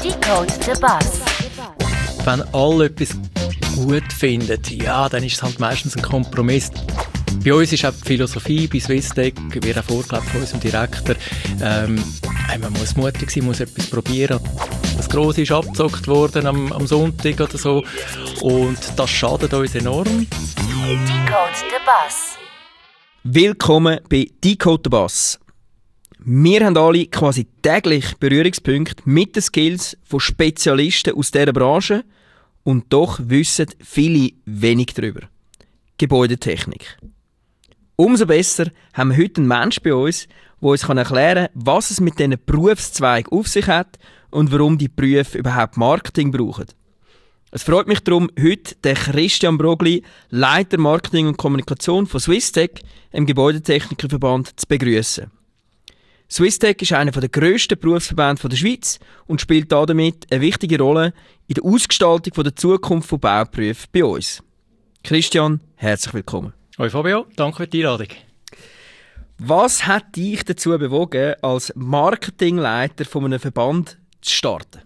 Decode the Bus. Wenn alle etwas gut finden, ja, dann ist es halt meistens ein Kompromiss. Bei uns ist auch die Philosophie, bei Swisstech, wird auch vorgelebt von unserem Direktor, man muss mutig sein, muss etwas probieren. Das Grosse ist abgezockt worden am Sonntag oder so und das schadet uns enorm. Decode the Bus. Willkommen bei Decode the Bus. Wir haben alle quasi täglich Berührungspunkte mit den Skills von Spezialisten aus dieser Branche und doch wissen viele wenig darüber. Gebäudetechnik. Umso besser haben wir heute einen Menschen bei uns, der uns erklären kann, was es mit diesen Berufszweigen auf sich hat und warum die Berufe überhaupt Marketing brauchen. Es freut mich darum, heute den Christian Brogli, Leiter Marketing und Kommunikation von Swisstech, im Gebäudetechnikerverband, zu begrüßen. Swisstech ist einer der grössten Berufsverbände der Schweiz und spielt damit eine wichtige Rolle in der Ausgestaltung der Zukunft von Bauberufen bei uns. Christian, herzlich willkommen. Hoi Fabio, danke für die Einladung. Was hat dich dazu bewogen, als Marketingleiter von einem Verband zu starten?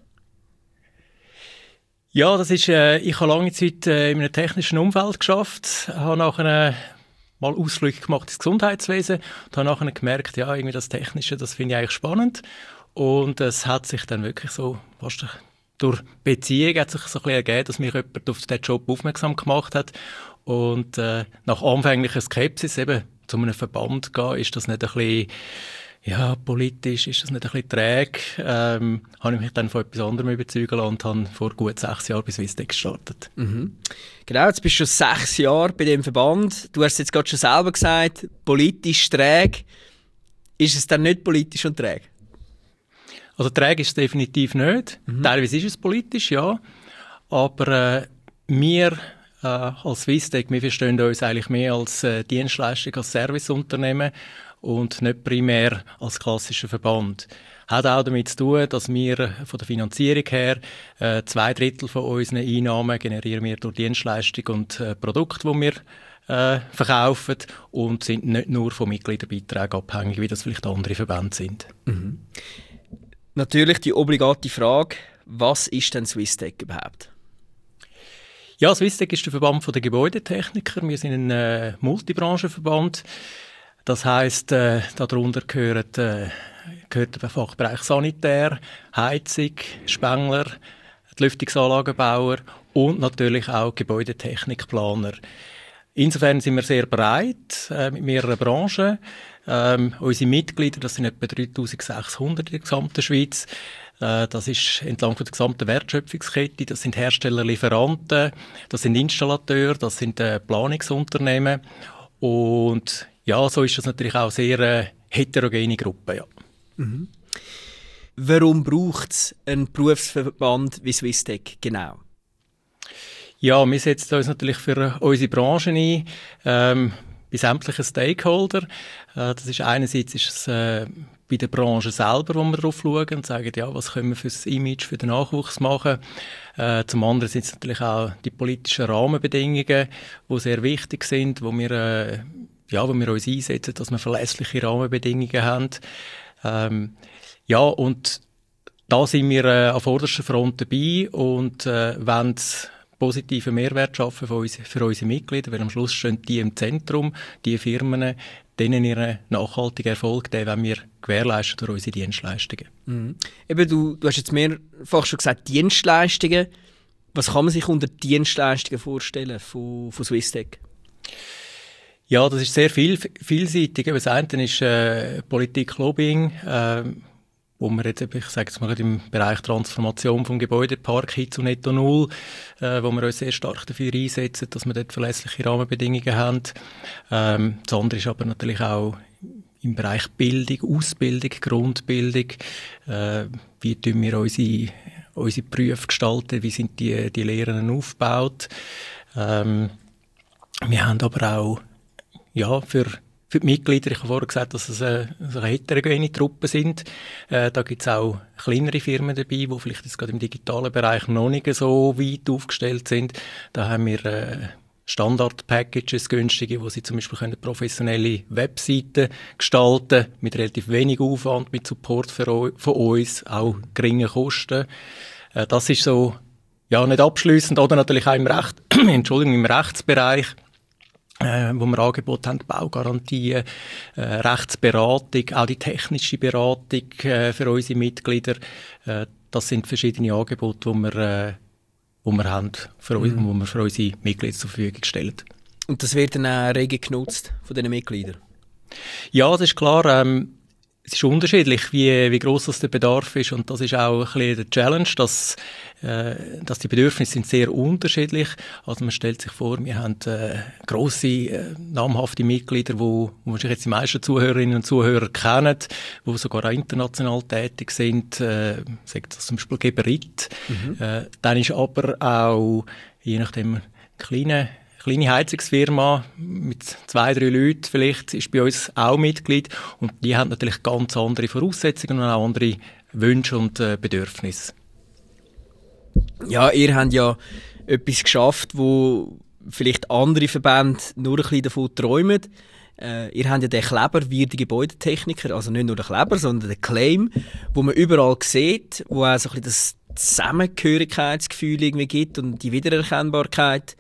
Ja, das ist, ich habe lange Zeit in einem technischen Umfeld geschafft, habe nachher mal Ausflüge gemacht ins Gesundheitswesen und habe nachher gemerkt, ja, irgendwie das Technische, das finde ich eigentlich spannend. Und es hat sich dann wirklich so, fast durch Beziehung hat sich so ein bisschen ergeben, dass mich jemand auf diesen Job aufmerksam gemacht hat. Und nach anfänglicher Skepsis eben zu einem Verband gehen, ist das nicht ein bisschen, ja, politisch, ist das nicht ein bisschen träge, habe ich mich dann von etwas anderem überzeugen lassen und habe vor gut 6 Jahren bei Swisstech gestartet. Mhm. Genau, jetzt bist du schon 6 Jahre bei dem Verband. Du hast es jetzt gerade schon selber gesagt, politisch träge. Ist es dann nicht politisch und träge? Also träge ist es definitiv nicht. Teilweise ist es politisch, ja. Aber wir als Swisstech, wir verstehen uns eigentlich mehr als Dienstleistung, als Serviceunternehmen und nicht primär als klassischer Verband. Hat auch damit zu tun, dass wir von der Finanzierung her 2/3 von unseren Einnahmen generieren wir durch Dienstleistung und Produkte, die wir verkaufen und sind nicht nur von Mitgliederbeiträgen abhängig, wie das vielleicht andere Verbände sind. Mhm. Natürlich die obligate Frage, was ist denn Swisstech überhaupt? Ja, Swisstech ist der Verband der Gebäudetechniker. Wir sind ein Multibranchenverband. Das heisst, darunter gehört der Fachbereich Sanitär, Heizung, Spengler, die Lüftungsanlagenbauer und natürlich auch Gebäudetechnikplaner. Insofern sind wir sehr breit mit mehreren Branchen. Unsere Mitglieder, das sind etwa 3600 in der gesamten Schweiz. Das ist entlang der gesamten Wertschöpfungskette. Das sind Hersteller, Lieferanten, das sind Installateure, das sind Planungsunternehmen. Und ja, so ist das natürlich auch sehr heterogene Gruppe. Ja. Mhm. Warum braucht es einen Berufsverband wie Swisstech genau? Ja, wir setzen uns natürlich für unsere Branche ein, bei sämtlichen Stakeholder. Das ist einerseits ist es bei der Branche selber, wo wir drauf schauen und sagen, ja, was können wir für das Image, für den Nachwuchs machen. Zum anderen sind es natürlich auch die politischen Rahmenbedingungen, die sehr wichtig sind, wo wir uns einsetzen, dass wir verlässliche Rahmenbedingungen haben. Ja, und da sind wir an vorderster Front dabei und wollen positiven Mehrwert schaffen für unsere Mitglieder, weil am Schluss stehen die im Zentrum, die Firmen, denen ihren nachhaltigen Erfolg, den wollen wir gewährleisten durch unsere Dienstleistungen. Mhm. Eben, du hast jetzt mehrfach schon gesagt, Dienstleistungen. Was kann man sich unter Dienstleistungen vorstellen von Swisstech? Ja, das ist sehr vielseitig. Das eine ist Politik, Lobbying, wo wir jetzt, ich sage jetzt mal, im Bereich Transformation vom Gebäudepark hin zu Netto Null, wo wir uns sehr stark dafür einsetzen, dass wir dort verlässliche Rahmenbedingungen haben. Das andere ist aber natürlich auch im Bereich Bildung, Ausbildung, Grundbildung. Wie tun wir unsere Berufe gestalten? Wie sind die Lehren aufgebaut? Wir haben aber auch für die Mitglieder, ich habe vorher gesagt, dass es eine heterogene Truppe sind. Da gibt es auch kleinere Firmen dabei, die vielleicht jetzt gerade im digitalen Bereich noch nicht so weit aufgestellt sind. Da haben wir Standard-Packages, günstige, wo sie zum Beispiel können professionelle Webseiten gestalten mit relativ wenig Aufwand, mit Support von uns, auch geringen Kosten. Das ist so, ja, nicht abschliessend, oder natürlich auch im im Rechtsbereich, wo wir Angebote haben, Baugarantien, Rechtsberatung, auch die technische Beratung für unsere Mitglieder. Das sind verschiedene Angebote, die wir haben, wo wir für unsere Mitglieder zur Verfügung stellen. Und das wird dann auch rege genutzt von diesen Mitgliedern? Ja, das ist klar. Es ist unterschiedlich, wie gross das der Bedarf ist, und das ist auch ein bisschen der Challenge, dass die Bedürfnisse sind sehr unterschiedlich. Also man stellt sich vor, wir haben grosse, namhafte Mitglieder, wo wahrscheinlich jetzt die meisten Zuhörerinnen und Zuhörer kennen, die sogar auch international tätig sind, sagt das zum Beispiel Geberit. Dann ist aber auch, je nachdem, kleine Heizungsfirma mit 2, 3 Leuten vielleicht, ist bei uns auch Mitglied, und die haben natürlich ganz andere Voraussetzungen und auch andere Wünsche und Bedürfnisse. Ja, ihr habt ja etwas geschafft, wo vielleicht andere Verbände nur ein bisschen davon träumen. Ihr habt ja den Kleber «Wir die Gebäudetechniker», also nicht nur den Kleber, sondern den Claim, wo man überall sieht, wo auch so ein bisschen das Zusammengehörigkeitsgefühl irgendwie gibt und die Wiedererkennbarkeit.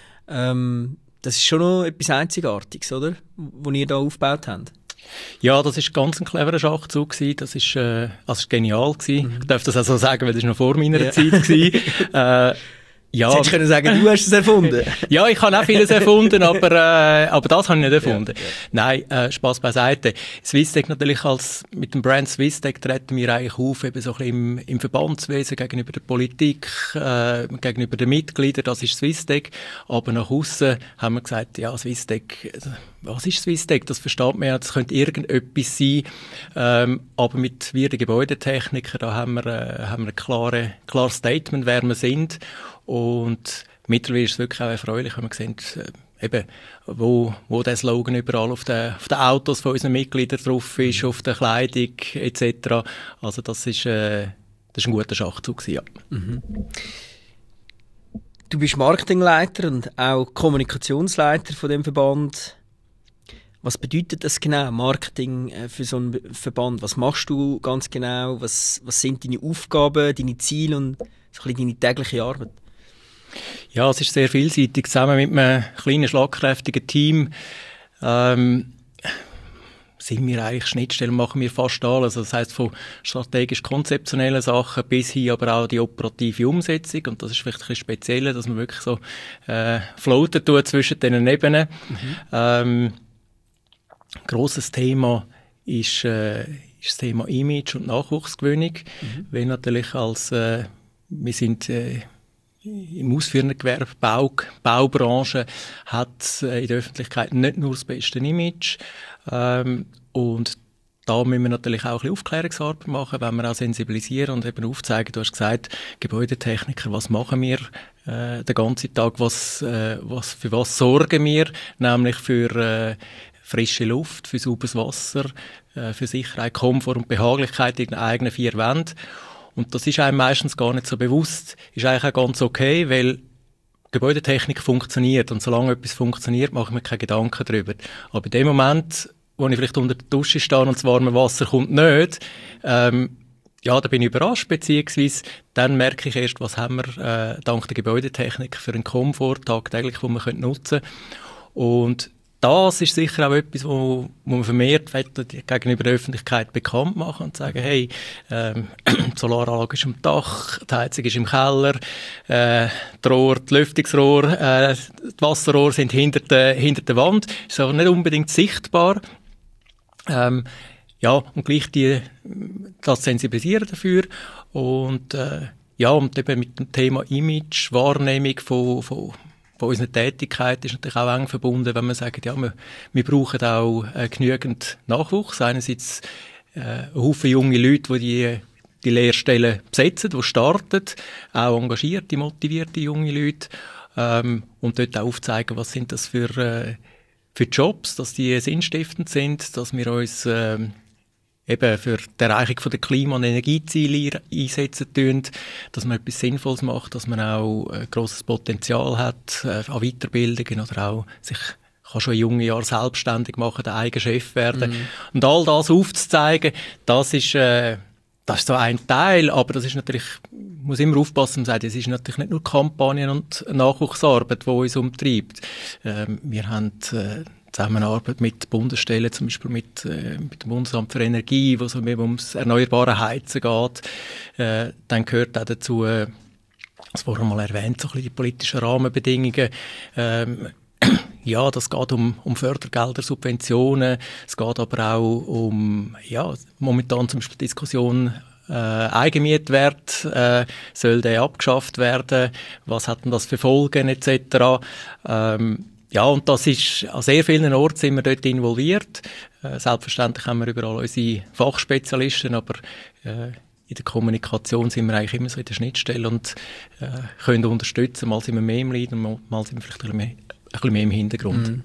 Das ist schon noch etwas Einzigartiges, oder? Was ihr da aufgebaut habt. Ja, das war ganz ein cleverer Schachzug. Das ist genial gewesen. Ich darf das auch so sagen, weil das noch vor meiner Zeit war. Ja, jetzt hättest du können sagen, du hast es erfunden. Ja, ich habe auch vieles erfunden, aber das habe ich nicht erfunden. Ja. Nein, Spass beiseite. Swisstech natürlich mit dem Brand Swisstech treten wir eigentlich auf, eben so ein bisschen im Verbandswesen, gegenüber der Politik, gegenüber den Mitgliedern, das ist Swisstech. Aber nach aussen haben wir gesagt, ja, Swisstech, was ist Swisstech? Das versteht man ja, das könnte irgendetwas sein. Aber mit wir, die Gebäudetechniker, da haben wir ein klares Statement, wer wir sind. Und mittlerweile ist es wirklich auch erfreulich, wenn wir sehen, eben, wo der Slogan überall auf den Autos von unseren Mitgliedern drauf ist, auf der Kleidung etc. Also das ist ein guter Schachzug, ja. Mhm. Du bist Marketingleiter und auch Kommunikationsleiter von dem Verband. Was bedeutet das genau, Marketing für so einen Verband? Was machst du ganz genau? Was sind deine Aufgaben, deine Ziele und so ein bisschen deine tägliche Arbeit? Ja, es ist sehr vielseitig. Zusammen mit einem kleinen, schlagkräftigen Team sind wir eigentlich Schnittstellen, machen wir fast alles. Also das heisst, von strategisch-konzeptionellen Sachen bis hin aber auch die operative Umsetzung. Und das ist vielleicht ein bisschen speziell, dass man wirklich so floaten tut zwischen diesen Ebenen. Grosses Thema ist das Thema Image und Nachwuchsgewinnung. Weil natürlich wir sind im ausführenden Gewerbe, Baubranche, hat in der Öffentlichkeit nicht nur das beste Image. Und da müssen wir natürlich auch ein bisschen Aufklärungsarbeit machen, wenn wir auch sensibilisieren und eben aufzeigen. Du hast gesagt, Gebäudetechniker, was machen wir den ganzen Tag, für was sorgen wir? Nämlich für frische Luft, für sauberes Wasser, für Sicherheit, Komfort und Behaglichkeit in den eigenen 4 Wänden. Und das ist einem meistens gar nicht so bewusst. Ist eigentlich auch ganz okay, weil Gebäudetechnik funktioniert. Und solange etwas funktioniert, mache ich mir keine Gedanken darüber. Aber in dem Moment, wo ich vielleicht unter der Dusche stehe und das warme Wasser kommt nicht, da bin ich überrascht, beziehungsweise dann merke ich erst, was haben wir dank der Gebäudetechnik für einen Komfort tagtäglich, den wir nutzen können. Und das ist sicher auch etwas, wo man vermehrt gegenüber der Öffentlichkeit bekannt machen und sagen, hey, die Solaranlage ist am Dach, die Heizung ist im Keller, die Lüftungsrohr, die Wasserrohre sind hinter der Wand, ist aber nicht unbedingt sichtbar. Und gleich das sensibilisieren dafür und eben mit dem Thema Image, Wahrnehmung von unserer Tätigkeit ist natürlich auch eng verbunden, wenn wir sagen, ja, wir brauchen auch genügend Nachwuchs. Einerseits ein Haufen junge Leute, die Lehrstellen besetzen, die starten, auch engagierte, motivierte junge Leute, und dort auch aufzeigen, was sind das für Jobs, dass die sinnstiftend sind, dass wir uns eben für die Erreichung der Klima- und Energieziele einsetzen tun, dass man etwas Sinnvolles macht, dass man auch ein grosses Potenzial hat an Weiterbildungen oder auch sich kann schon in jungen Jahren selbstständig machen, der eigene Chef werden. Und all das aufzuzeigen, das ist so ein Teil, aber das ist natürlich, muss immer aufpassen und sagen, es ist natürlich nicht nur Kampagnen und Nachwuchsarbeit, die uns umtreibt. Wir haben Zusammenarbeit mit Bundesstellen, zum Beispiel mit dem Bundesamt für Energie, wo es ums erneuerbare Heizen geht. Dann gehört auch dazu, das wurde mal erwähnt, so ein bisschen die politischen Rahmenbedingungen. Ja, das geht um Fördergelder, Subventionen. Es geht aber auch um, momentan zum Beispiel Diskussion, Eigenmietwert, soll der abgeschafft werden? Was hat denn das für Folgen, etc.? Und das ist, an sehr vielen Orten sind wir dort involviert. Selbstverständlich haben wir überall unsere Fachspezialisten, aber in der Kommunikation sind wir eigentlich immer so in der Schnittstelle und können unterstützen. Mal sind wir mehr im Lead und mal sind wir vielleicht ein bisschen mehr im Hintergrund.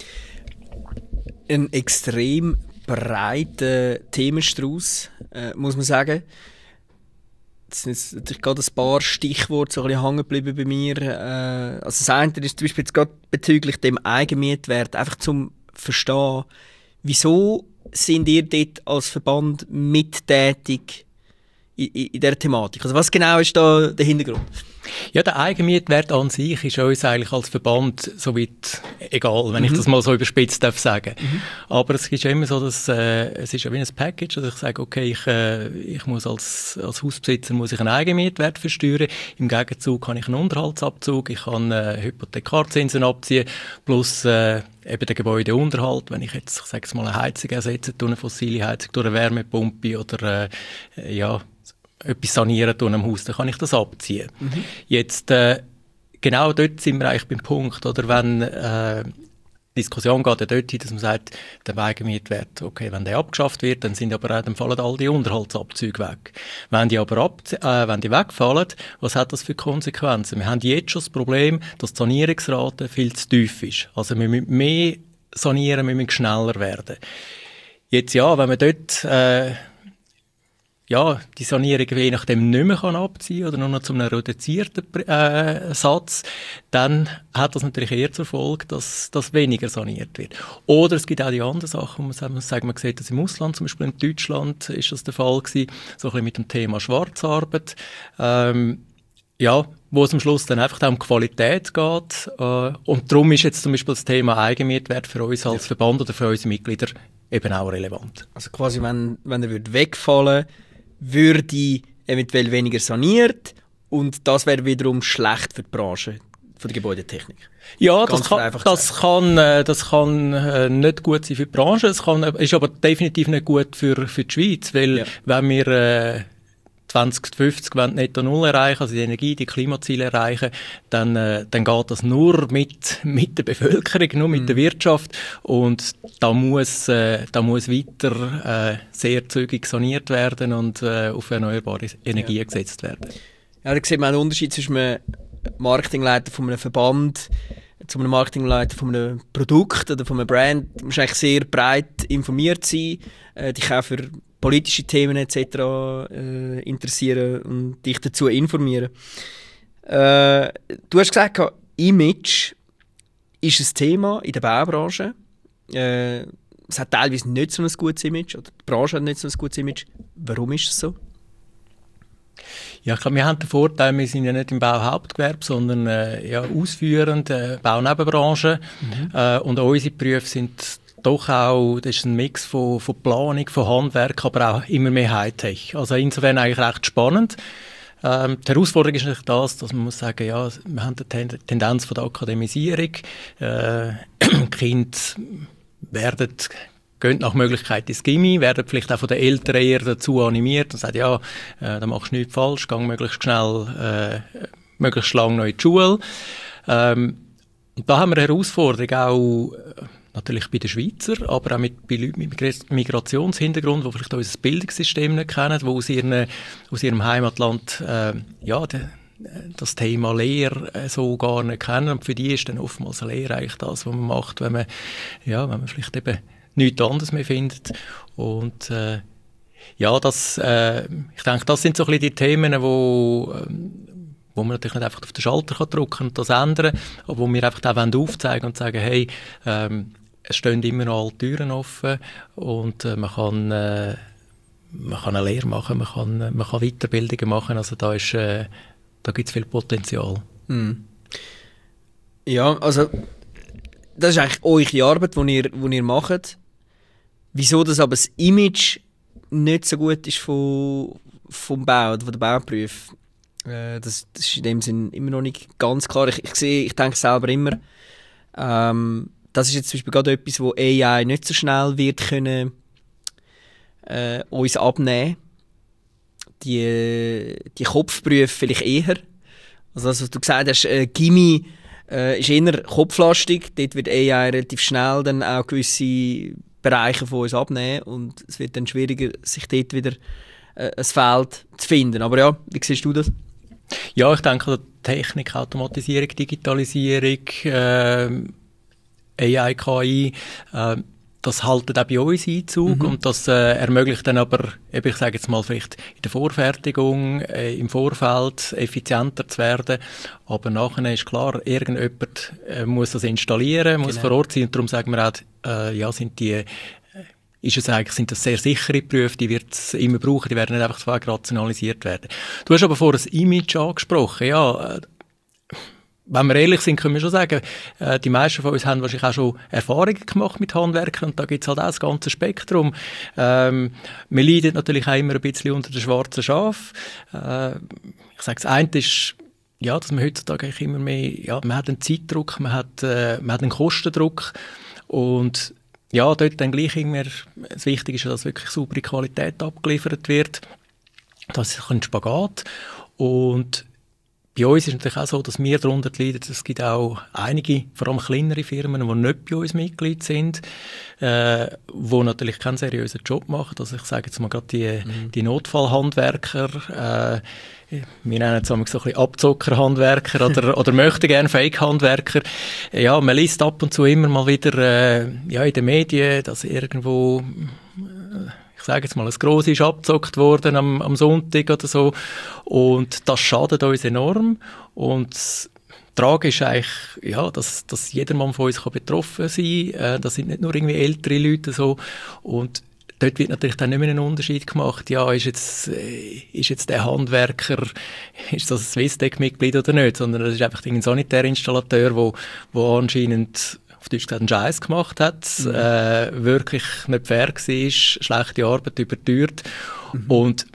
Ein extrem breiter Themenstrauß, muss man sagen. Es sind jetzt natürlich gerade ein paar Stichworte so ein bisschen hängen geblieben bei mir. Also das eine ist zum Beispiel jetzt gerade bezüglich dem Eigenmietwert, einfach zum Verstehen, wieso sind ihr dort als Verband mittätig in dieser Thematik? Also was genau ist da der Hintergrund? Ja, der Eigenmietwert an sich ist uns eigentlich als Verband soweit egal, wenn ich das mal so überspitzt darf sagen. Aber es ist ja immer so, dass es ist ja wie ein Package, dass ich sage, okay, ich muss als Hausbesitzer muss ich einen Eigenmietwert versteuern. Im Gegenzug kann ich einen Unterhaltsabzug, ich kann Hypothekarzinsen abziehen, plus eben den Gebäudeunterhalt. Wenn ich jetzt, ich sage es mal, eine Heizung ersetze, eine fossile Heizung durch eine Wärmepumpe oder etwas sanieren tun am Haus, dann kann ich das abziehen. Jetzt, genau dort sind wir eigentlich beim Punkt, oder? Wenn die Diskussion geht ja dort hin, dass man sagt, der Eigenmietwert, okay, wenn der abgeschafft wird, dann sind aber auch, dann fallen all die Unterhaltsabzüge weg. Wenn die aber wenn die wegfallen, was hat das für Konsequenzen? Wir haben jetzt schon das Problem, dass die Sanierungsrate viel zu tief ist. Also wir müssen mehr sanieren, wir müssen schneller werden. Jetzt ja, wenn man dort die Sanierung je nachdem nicht mehr abziehen kann oder nur noch zu einem reduzierten Satz, dann hat das natürlich eher zur Folge, dass weniger saniert wird. Oder es gibt auch die anderen Sachen, man sieht das im Ausland, zum Beispiel in Deutschland ist das der Fall gewesen, so ein bisschen mit dem Thema Schwarzarbeit, wo es am Schluss dann einfach um Qualität geht. Und darum ist jetzt zum Beispiel das Thema Eigenmietwert für uns als Verband oder für unsere Mitglieder eben auch relevant. Also quasi, wenn er wegfallen würde eventuell weniger saniert und das wäre wiederum schlecht für die Branche von der Gebäudetechnik. Ja, das kann nicht gut sein für die Branche, ist aber definitiv nicht gut für die Schweiz, weil wenn wir 2050 netto null erreichen, also die Klimaziele erreichen, dann geht das nur mit der Bevölkerung, nur mit der Wirtschaft und da muss weiter sehr zügig saniert werden und auf erneuerbare Energien gesetzt werden. Ja, da sieht man einen Unterschied zwischen einem Marketingleiter von einem Verband zu einem Marketingleiter von einem Produkt oder von einem Brand. Du musst eigentlich sehr breit informiert sein, dich auch für politische Themen etc. Interessieren und dich dazu informieren. Du hast gesagt, Image ist ein Thema in der Baubranche. Es hat teilweise nicht so ein gutes Image, oder die Branche hat nicht so ein gutes Image. Warum ist es so? Ja, ich glaube, wir haben den Vorteil, wir sind ja nicht im Bauhauptgewerbe, sondern ausführend, Baunebenbranche. Und unsere Berufe sind doch auch, das ist ein Mix von Planung, von Handwerk, aber auch immer mehr Hightech. Also insofern eigentlich recht spannend. Die Herausforderung ist natürlich das, dass man muss sagen, ja, wir haben die Tendenz von der Akademisierung. Kinder gehen nach Möglichkeit ins Gymi, werden vielleicht auch von den Eltern eher dazu animiert und sagen, ja, da machst du nichts falsch, geh möglichst schnell, möglichst lang noch in die Schule. Und da haben wir eine Herausforderung auch natürlich bei den Schweizer, aber auch bei Leuten mit Migrationshintergrund, die vielleicht unser Bildungssystem nicht kennen, die aus ihrem Heimatland das Thema Lehre so gar nicht kennen. Und für die ist dann oftmals eine Lehre eigentlich das, was man macht, wenn man vielleicht eben nichts anderes mehr findet. Und Ja, ich denke, das sind so ein bisschen die Themen, wo man natürlich nicht einfach auf den Schalter drücken kann und das ändern, aber wo wir einfach auch aufzeigen und sagen, hey, es stehen immer noch alle Türen offen und man kann eine Lehre machen, man kann Weiterbildungen machen, also da gibt es viel Potenzial. Ja, also das ist eigentlich eure Arbeit, die ihr macht. Wieso das aber das Image nicht so gut ist vom Bau, von der Bauberufe, das ist in dem Sinn immer noch nicht ganz klar. Ich denke selber immer, das ist jetzt zum Beispiel gerade etwas, wo AI nicht so schnell wird können uns abnehmen. Die Kopfberufe vielleicht eher. Also was du gesagt hast, Gymi ist eher kopflastig. Dort wird AI relativ schnell dann auch gewisse Bereiche von uns abnehmen und es wird dann schwieriger, sich dort wieder ein Feld zu finden. Aber ja, wie siehst du das? Ja, ich denke, Technik, Automatisierung, Digitalisierung, AI, KI, das haltet auch bei uns Einzug und das ermöglicht dann aber, ich sage jetzt mal, vielleicht in der Vorfertigung, im Vorfeld effizienter zu werden. Aber nachher ist klar, irgendjemand muss das installieren, muss vor Ort sein und darum sagen wir auch, sind das sehr sichere Berufe, die wird es immer brauchen, die werden nicht einfach zu rationalisiert werden. Du hast aber vorher das Image angesprochen, ja. Wenn wir ehrlich sind, können wir schon sagen, die meisten von uns haben wahrscheinlich auch schon Erfahrungen gemacht mit Handwerkern und da gibt es halt auch das ganze Spektrum. Man leidet natürlich auch immer ein bisschen unter den schwarzen Schaf. Ich sage, das eine ist, ja, dass man heutzutage eigentlich immer mehr, ja, man hat einen Zeitdruck, man hat einen Kostendruck und ja, dort dann gleich immer, das Wichtige ist, dass wirklich saubere Qualität abgeliefert wird. Das ist ein Spagat und bei uns ist es natürlich auch so, dass wir darunter leiden. Es gibt auch einige, vor allem kleinere Firmen, die nicht bei uns Mitglied sind, die natürlich keinen seriösen Job machen. Also ich sage jetzt mal gerade die Notfallhandwerker, wir nennen es so ein bisschen Abzockerhandwerker oder möchten gerne Fake-Handwerker. Ja, man liest ab und zu immer mal wieder in den Medien, dass irgendwo ich sage jetzt mal, ein Grosses ist abgezockt worden am Sonntag oder so. Und das schadet uns enorm. Und das Tragische ist eigentlich, ja, dass jedermann von uns betroffen sein kann. Das sind nicht nur irgendwie ältere Leute so. Und dort wird natürlich dann nicht mehr ein Unterschied gemacht. Ja, ist jetzt der Handwerker, ist das ein Swissdec-Mitglied oder nicht? Sondern das ist einfach ein Sanitärinstallateur, wo anscheinend auf Deutsch gesagt einen Scheiß gemacht hat, wirklich nicht fair war, schlechte Arbeit überteuert. Und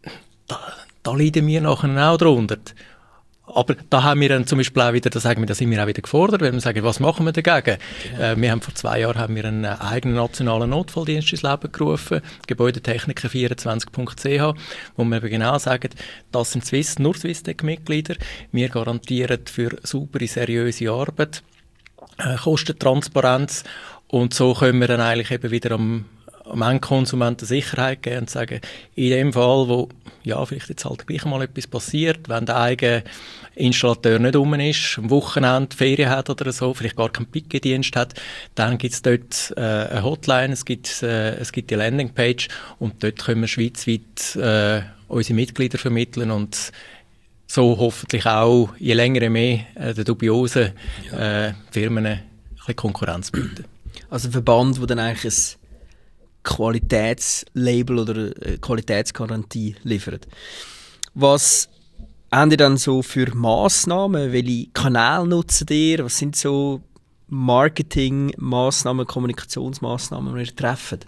da leiden wir nachher auch drunter. Aber da haben wir dann zum Beispiel auch wieder, da sind wir auch wieder gefordert, weil wir sagen, was machen wir dagegen? Wir haben vor 2 Jahren einen eigenen nationalen Notfalldienst ins Leben gerufen, gebäudetechniker24.ch, wo wir eben genau sagen, das sind nur Swissdec-Mitglieder. Wir garantieren für saubere, seriöse Arbeit, Kostentransparenz und so können wir dann eigentlich eben wieder am Endkonsumenten Sicherheit geben und sagen, in dem Fall, wo ja, vielleicht jetzt halt gleich mal etwas passiert, wenn der eigene Installateur nicht rum ist, am Wochenende Ferien hat oder so, vielleicht gar keinen Picke-Dienst hat, dann gibt es dort eine Hotline, es gibt die Landingpage und dort können wir schweizweit unsere Mitglieder vermitteln und so hoffentlich auch, je länger je mehr, den dubiosen Firmen ein bisschen Konkurrenz bieten. Also ein Verband, der dann eigentlich ein Qualitätslabel oder eine Qualitätsgarantie liefert. Was haben ihr dann so für Massnahmen? Welche Kanäle nutzt ihr? Was sind so Marketingmaßnahmen, Kommunikationsmaßnahmen, die ihr trefft?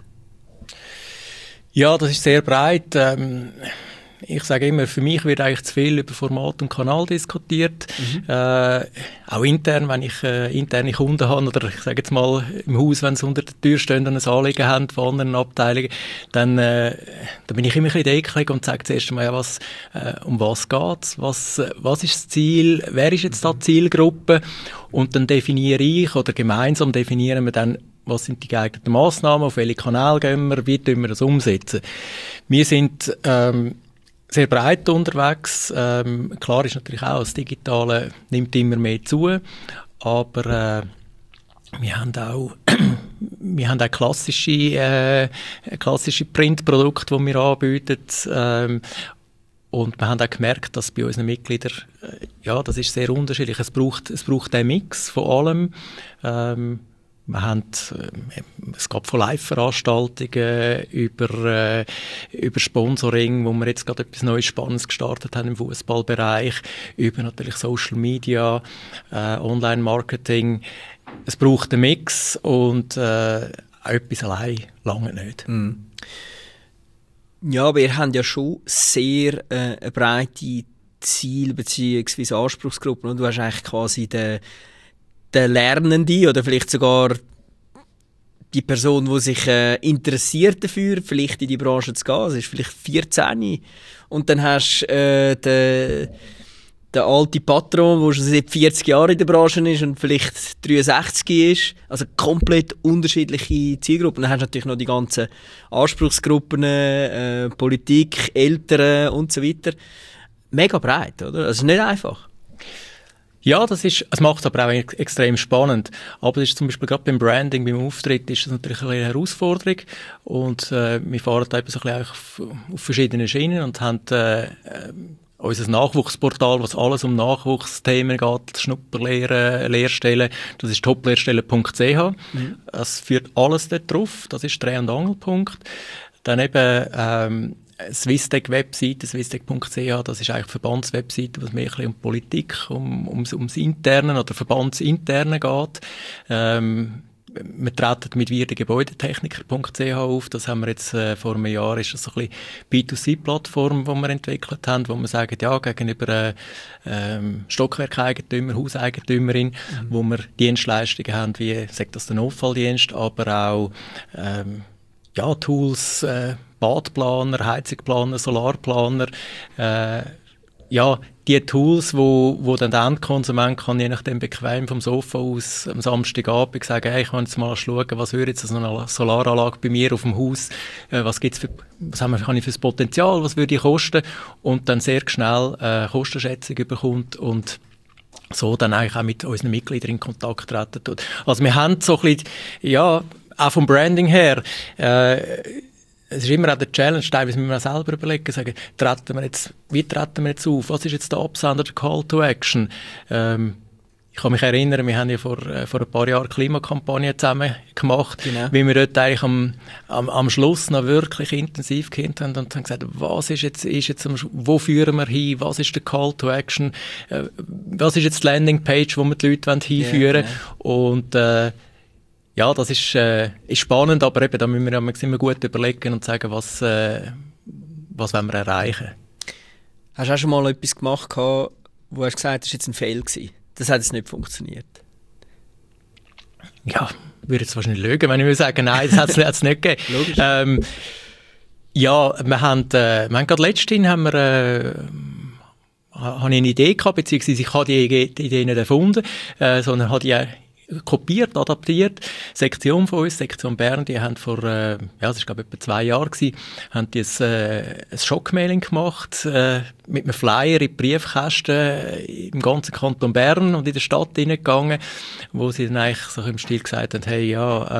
Ja, das ist sehr breit. Ich sage immer, für mich wird eigentlich zu viel über Format und Kanal diskutiert. Auch intern, wenn ich interne Kunden habe oder ich sage jetzt mal im Haus, wenn sie unter der Tür stehen und ein Anliegen haben von anderen Abteilungen, dann bin ich immer ein bisschen eklig und sage zuerst einmal, ja, um was geht es, was ist das Ziel, wer ist jetzt da die Zielgruppe und dann definiere ich oder gemeinsam definieren wir dann, was sind die geeigneten Massnahmen, auf welche Kanäle gehen wir, wie tun wir das umsetzen. Wir sind sehr breit unterwegs. Klar ist natürlich auch, das Digitale nimmt immer mehr zu, aber wir haben auch wir haben auch klassische Printprodukte, die wir anbieten. Und wir haben auch gemerkt, dass bei unseren Mitgliedern, das ist sehr unterschiedlich. Es braucht einen Mix von allem. Es gab von Live-Veranstaltungen über Sponsoring, wo wir jetzt gerade etwas Neues, Spannendes gestartet haben im Fußballbereich, über natürlich Social Media, Online-Marketing. Es braucht einen Mix und etwas allein lange nicht. Ja, aber ihr habt ja schon sehr eine breite Ziel- bzw. Anspruchsgruppen. Und du hast eigentlich quasi den Lernende oder vielleicht sogar die Person, die sich interessiert dafür, vielleicht in die Branche zu gehen. Sie ist vielleicht 14. Und dann hast du den alten Patron, der schon seit 40 Jahren in der Branche ist und vielleicht 63 ist. Also komplett unterschiedliche Zielgruppen. Dann hast du natürlich noch die ganzen Anspruchsgruppen, Politik, Eltern und so weiter. Mega breit, oder? Also nicht einfach. Ja, es macht es aber auch extrem spannend. Aber es ist zum Beispiel gerade beim Branding, beim Auftritt, ist das natürlich eine Herausforderung. Und wir fahren da eben so ein bisschen auf verschiedenen Schienen und haben unser Nachwuchsportal, was alles um Nachwuchsthemen geht, Schnupperlehren, Lehrstellen, das ist toplehrstellen.ch. Das führt alles dort drauf. Das ist Dreh- und Angelpunkt. Dann eben Swisstech-Webseite, swisstech.ch, das ist eigentlich die Verbandswebseite, was mehr ein bisschen um Politik, ums Interne oder Verbandsinterne geht. Wir treten mit wirdegebäudetechniker.ch auf. Das haben wir jetzt vor einem Jahr, ist das so ein bisschen B2C-Plattform, die wir entwickelt haben, wo wir sagen, ja, gegenüber Stockwerkeigentümer, Hauseigentümerin, wo wir Dienstleistungen haben, wie, sagt das der Notfalldienst, aber auch Tools, Badplaner, Heizungsplaner, Solarplaner, die Tools, wo dann der Endkonsument kann, je nachdem bequem vom Sofa aus am Samstagabend sagen, hey, ich kann jetzt mal schauen, was höre jetzt so eine Solaranlage bei mir auf dem Haus, was habe ich für das Potenzial, was würde ich kosten, und dann sehr schnell Kostenschätzung bekommt und so dann eigentlich auch mit unseren Mitgliedern in Kontakt treten tut. Also wir haben so ein bisschen, auch vom Branding her, es ist immer auch der Challenge, teilweise müssen wir auch selber überlegen, sagen, wie treten wir jetzt auf? Was ist jetzt der Absender, der Call to Action? Ich kann mich erinnern, wir haben ja vor ein paar Jahren Klimakampagne zusammen gemacht, genau. Wie wir dort eigentlich am Schluss noch wirklich intensiv gehört haben und haben gesagt, was ist jetzt wo führen wir hin? Was ist der Call to Action? Was ist jetzt die Landingpage, wo wir die Leute hinführen wollen? Und das ist spannend, aber eben, da müssen wir immer gut überlegen und sagen, was wollen wir erreichen. Hast du auch schon mal etwas gemacht, wo du gesagt hast, das war jetzt ein Fail gewesen? Das hat jetzt nicht funktioniert? Ja, ich würde jetzt wahrscheinlich lügen, wenn ich würde sagen, nein, das hat es nicht gegeben. Logisch. Wir haben gerade letztens habe ich eine Idee gehabt, beziehungsweise ich habe die Idee nicht erfunden, sondern habe die kopiert, adaptiert. Sektion von uns, Sektion Bern, die haben das war glaube ich etwa 2 Jahre gewesen, haben die ein Schockmailing gemacht, mit einem Flyer in Briefkästen im ganzen Kanton Bern und in der Stadt hineingegangen, wo sie dann eigentlich so im Stil gesagt haben, hey,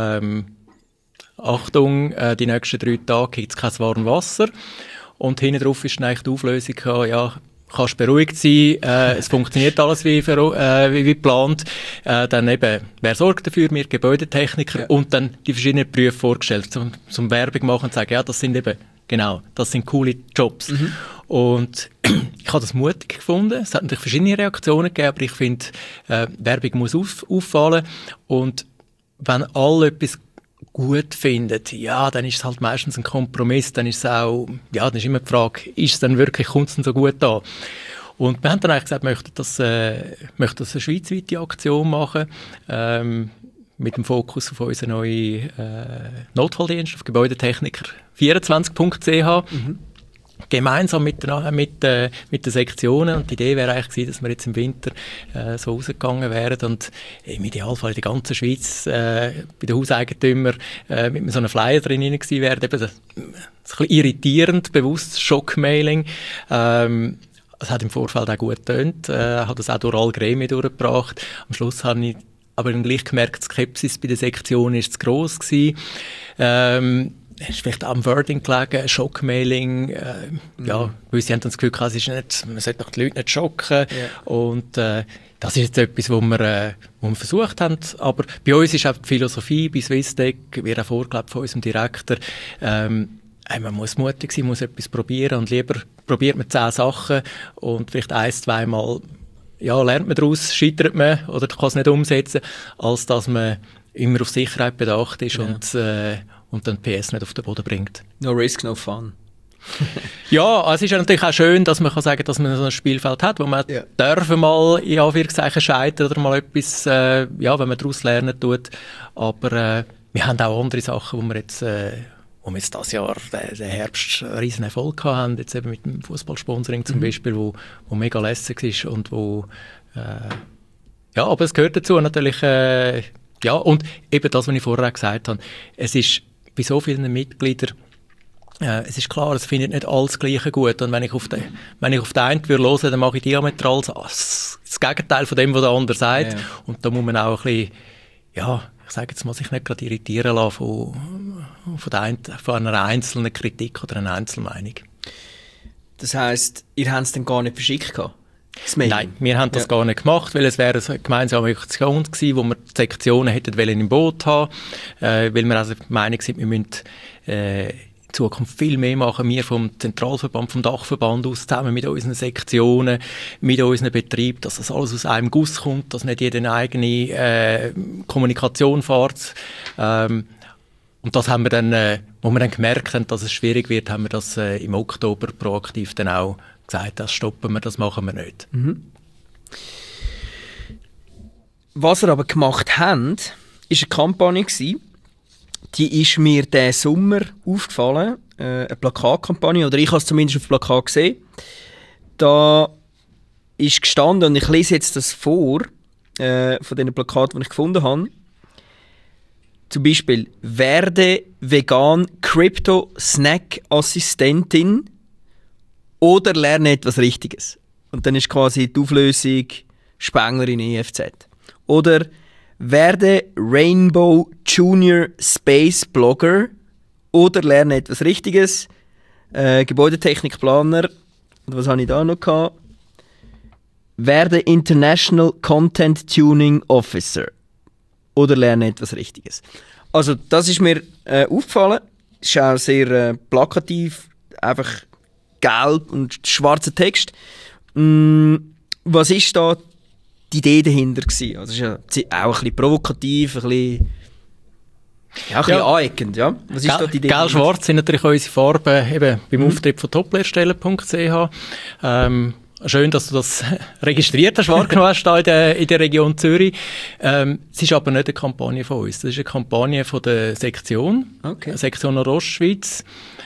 Achtung, die nächsten 3 Tage gibt es kein warmes Wasser. Und hinten drauf ist dann eigentlich die Auflösung gehabt, kannst beruhigt sein, es funktioniert alles wie geplant. Dann eben, wer sorgt dafür? Wir Gebäudetechniker. Und dann die verschiedenen Berufe vorgestellt, zum Werbung machen und sagen, das sind coole Jobs. Und ich habe das mutig gefunden. Es hat natürlich verschiedene Reaktionen gegeben, aber ich finde, Werbung muss auffallen. Und wenn alle etwas gut findet, dann ist es halt meistens ein Kompromiss, dann ist es auch, dann ist immer die Frage, ist es dann wirklich, kommt es denn so gut an? Und wir haben dann eigentlich gesagt, wir möchten das eine schweizweite Aktion machen, mit dem Fokus auf unseren neuen Notfalldienst, auf Gebäudetechniker24.ch. Gemeinsam mit den Sektionen, und die Idee wäre eigentlich gewesen, dass wir jetzt im Winter so rausgegangen wären und im Idealfall in der ganzen Schweiz bei den Hauseigentümern mit so einem Flyer drin gewesen wären. Eben ein bisschen irritierend, bewusstes Schockmailing. Es hat im Vorfeld auch gut getönt, hat das auch durch alle Gremien durchgebracht. Am Schluss habe ich aber dann gleich gemerkt, die Skepsis bei der Sektion ist zu gross gewesen. Es ist vielleicht auch am Wording gelegen, Schockmailing. Ja, gewisse haben dann das Gefühl, es ist nicht, man sollte doch die Leute nicht schocken. Ja. Und das ist jetzt etwas, wo wir versucht haben. Aber bei uns ist auch die Philosophie, bei Swissdec, wird auch vorgelebt von unserem Direktor, man muss mutig sein, muss etwas probieren und lieber probiert man 10 Sachen und vielleicht 1-2 Mal lernt man daraus, scheitert man oder kann es nicht umsetzen, als dass man immer auf Sicherheit bedacht ist und dann PS nicht auf den Boden bringt. No risk, no fun. Ja, es ist ja natürlich auch schön, dass man kann sagen, dass man so ein Spielfeld hat, wo man dürfen mal in Anführungszeichen scheitern oder mal etwas, wenn man daraus lernen tut. Aber wir haben auch andere Sachen, wo wir jetzt dieses Jahr den Herbst einen riesen Erfolg haben, jetzt eben mit dem Fußballsponsoring zum Beispiel, wo mega lässig ist und wo aber es gehört dazu natürlich, und eben das, was ich vorher gesagt habe, es ist bei so vielen Mitgliedern, es ist klar, es findet nicht alles Gleiche gut. Und wenn ich auf den einen hören, dann mache ich diametral das Gegenteil von dem, was der andere sagt. Ja. Und da muss man auch ein bisschen, ich sage jetzt mal, sich nicht gerade irritieren lassen von einer einzelnen Kritik oder einer Einzelmeinung. Das heisst, ihr habt es dann gar nicht verschickt gehabt? Nein, wir haben das gar nicht gemacht, weil es wäre eine gemeinsame Aktion gewesen, wo wir die Sektionen hätten im Boot haben, weil wir also der Meinung sind, wir müssen in Zukunft viel mehr machen. Wir vom Zentralverband, vom Dachverband aus, zusammen mit unseren Sektionen, mit unseren Betrieben, dass das alles aus einem Guss kommt, dass nicht jeder eine eigene Kommunikation fährt. Und das haben wir dann, wo wir dann gemerkt haben, dass es schwierig wird, haben wir das im Oktober proaktiv dann auch gesagt, das stoppen wir, das machen wir nicht. Mhm. Was wir aber gemacht haben, war eine Kampagne gewesen. Die ist mir diesen Sommer aufgefallen, eine Plakatkampagne, oder ich habe es zumindest auf Plakat gesehen. Da ist gestanden, und ich lese jetzt das vor, von den Plakaten, die ich gefunden habe. Zum Beispiel, werde vegan Crypto-Snack-Assistentin oder lerne etwas Richtiges. Und dann ist quasi die Auflösung Spenglerin EFZ. Oder werde Rainbow Junior Space Blogger oder lerne etwas Richtiges. Gebäudetechnikplaner. Und was habe ich da noch gehabt? Werde International Content Tuning Officer oder lerne etwas Richtiges. Also das ist mir aufgefallen. Ist auch sehr plakativ, einfach gelb und schwarzer Text. Was ist da die Idee dahinter gewesen? Also es ist ja auch ein bisschen provokativ, ein bisschen aneckend. Ja? Was ist da die Idee? Gelb-schwarz sind natürlich unsere Farben eben beim Auftritt von toplehrstellen.ch. Schön, dass du das registriert hast, wahrgenommen hast in der Region Zürich. Es ist aber nicht eine Kampagne von uns. Das ist eine Kampagne von der Sektion, Sektion Ostschweiz.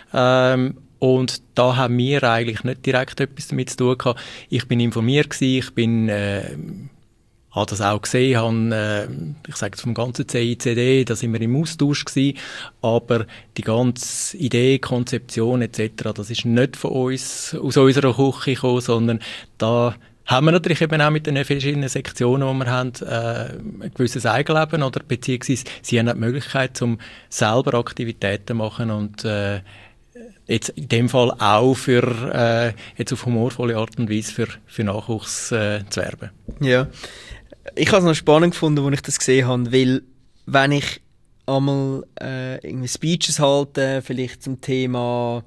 Und da haben wir eigentlich nicht direkt etwas damit zu tun gehabt. Ich bin informiert gewesen, habe das auch gesehen, ich sage jetzt vom ganzen CICD, da sind wir im Austausch gewesen, aber die ganze Idee, Konzeption etc., das ist nicht von uns, aus unserer Küche gekommen, sondern da haben wir natürlich eben auch mit den verschiedenen Sektionen, die wir haben, ein gewisses Eigenleben, oder beziehungsweise sie haben auch die Möglichkeit, um selber Aktivitäten zu machen und jetzt in dem Fall auch für jetzt auf humorvolle Art und Weise für Nachwuchs zu werben. Ja, ich habe es noch spannend gefunden, als ich das gesehen habe, weil wenn ich einmal irgendwie Speeches halte, vielleicht zum Thema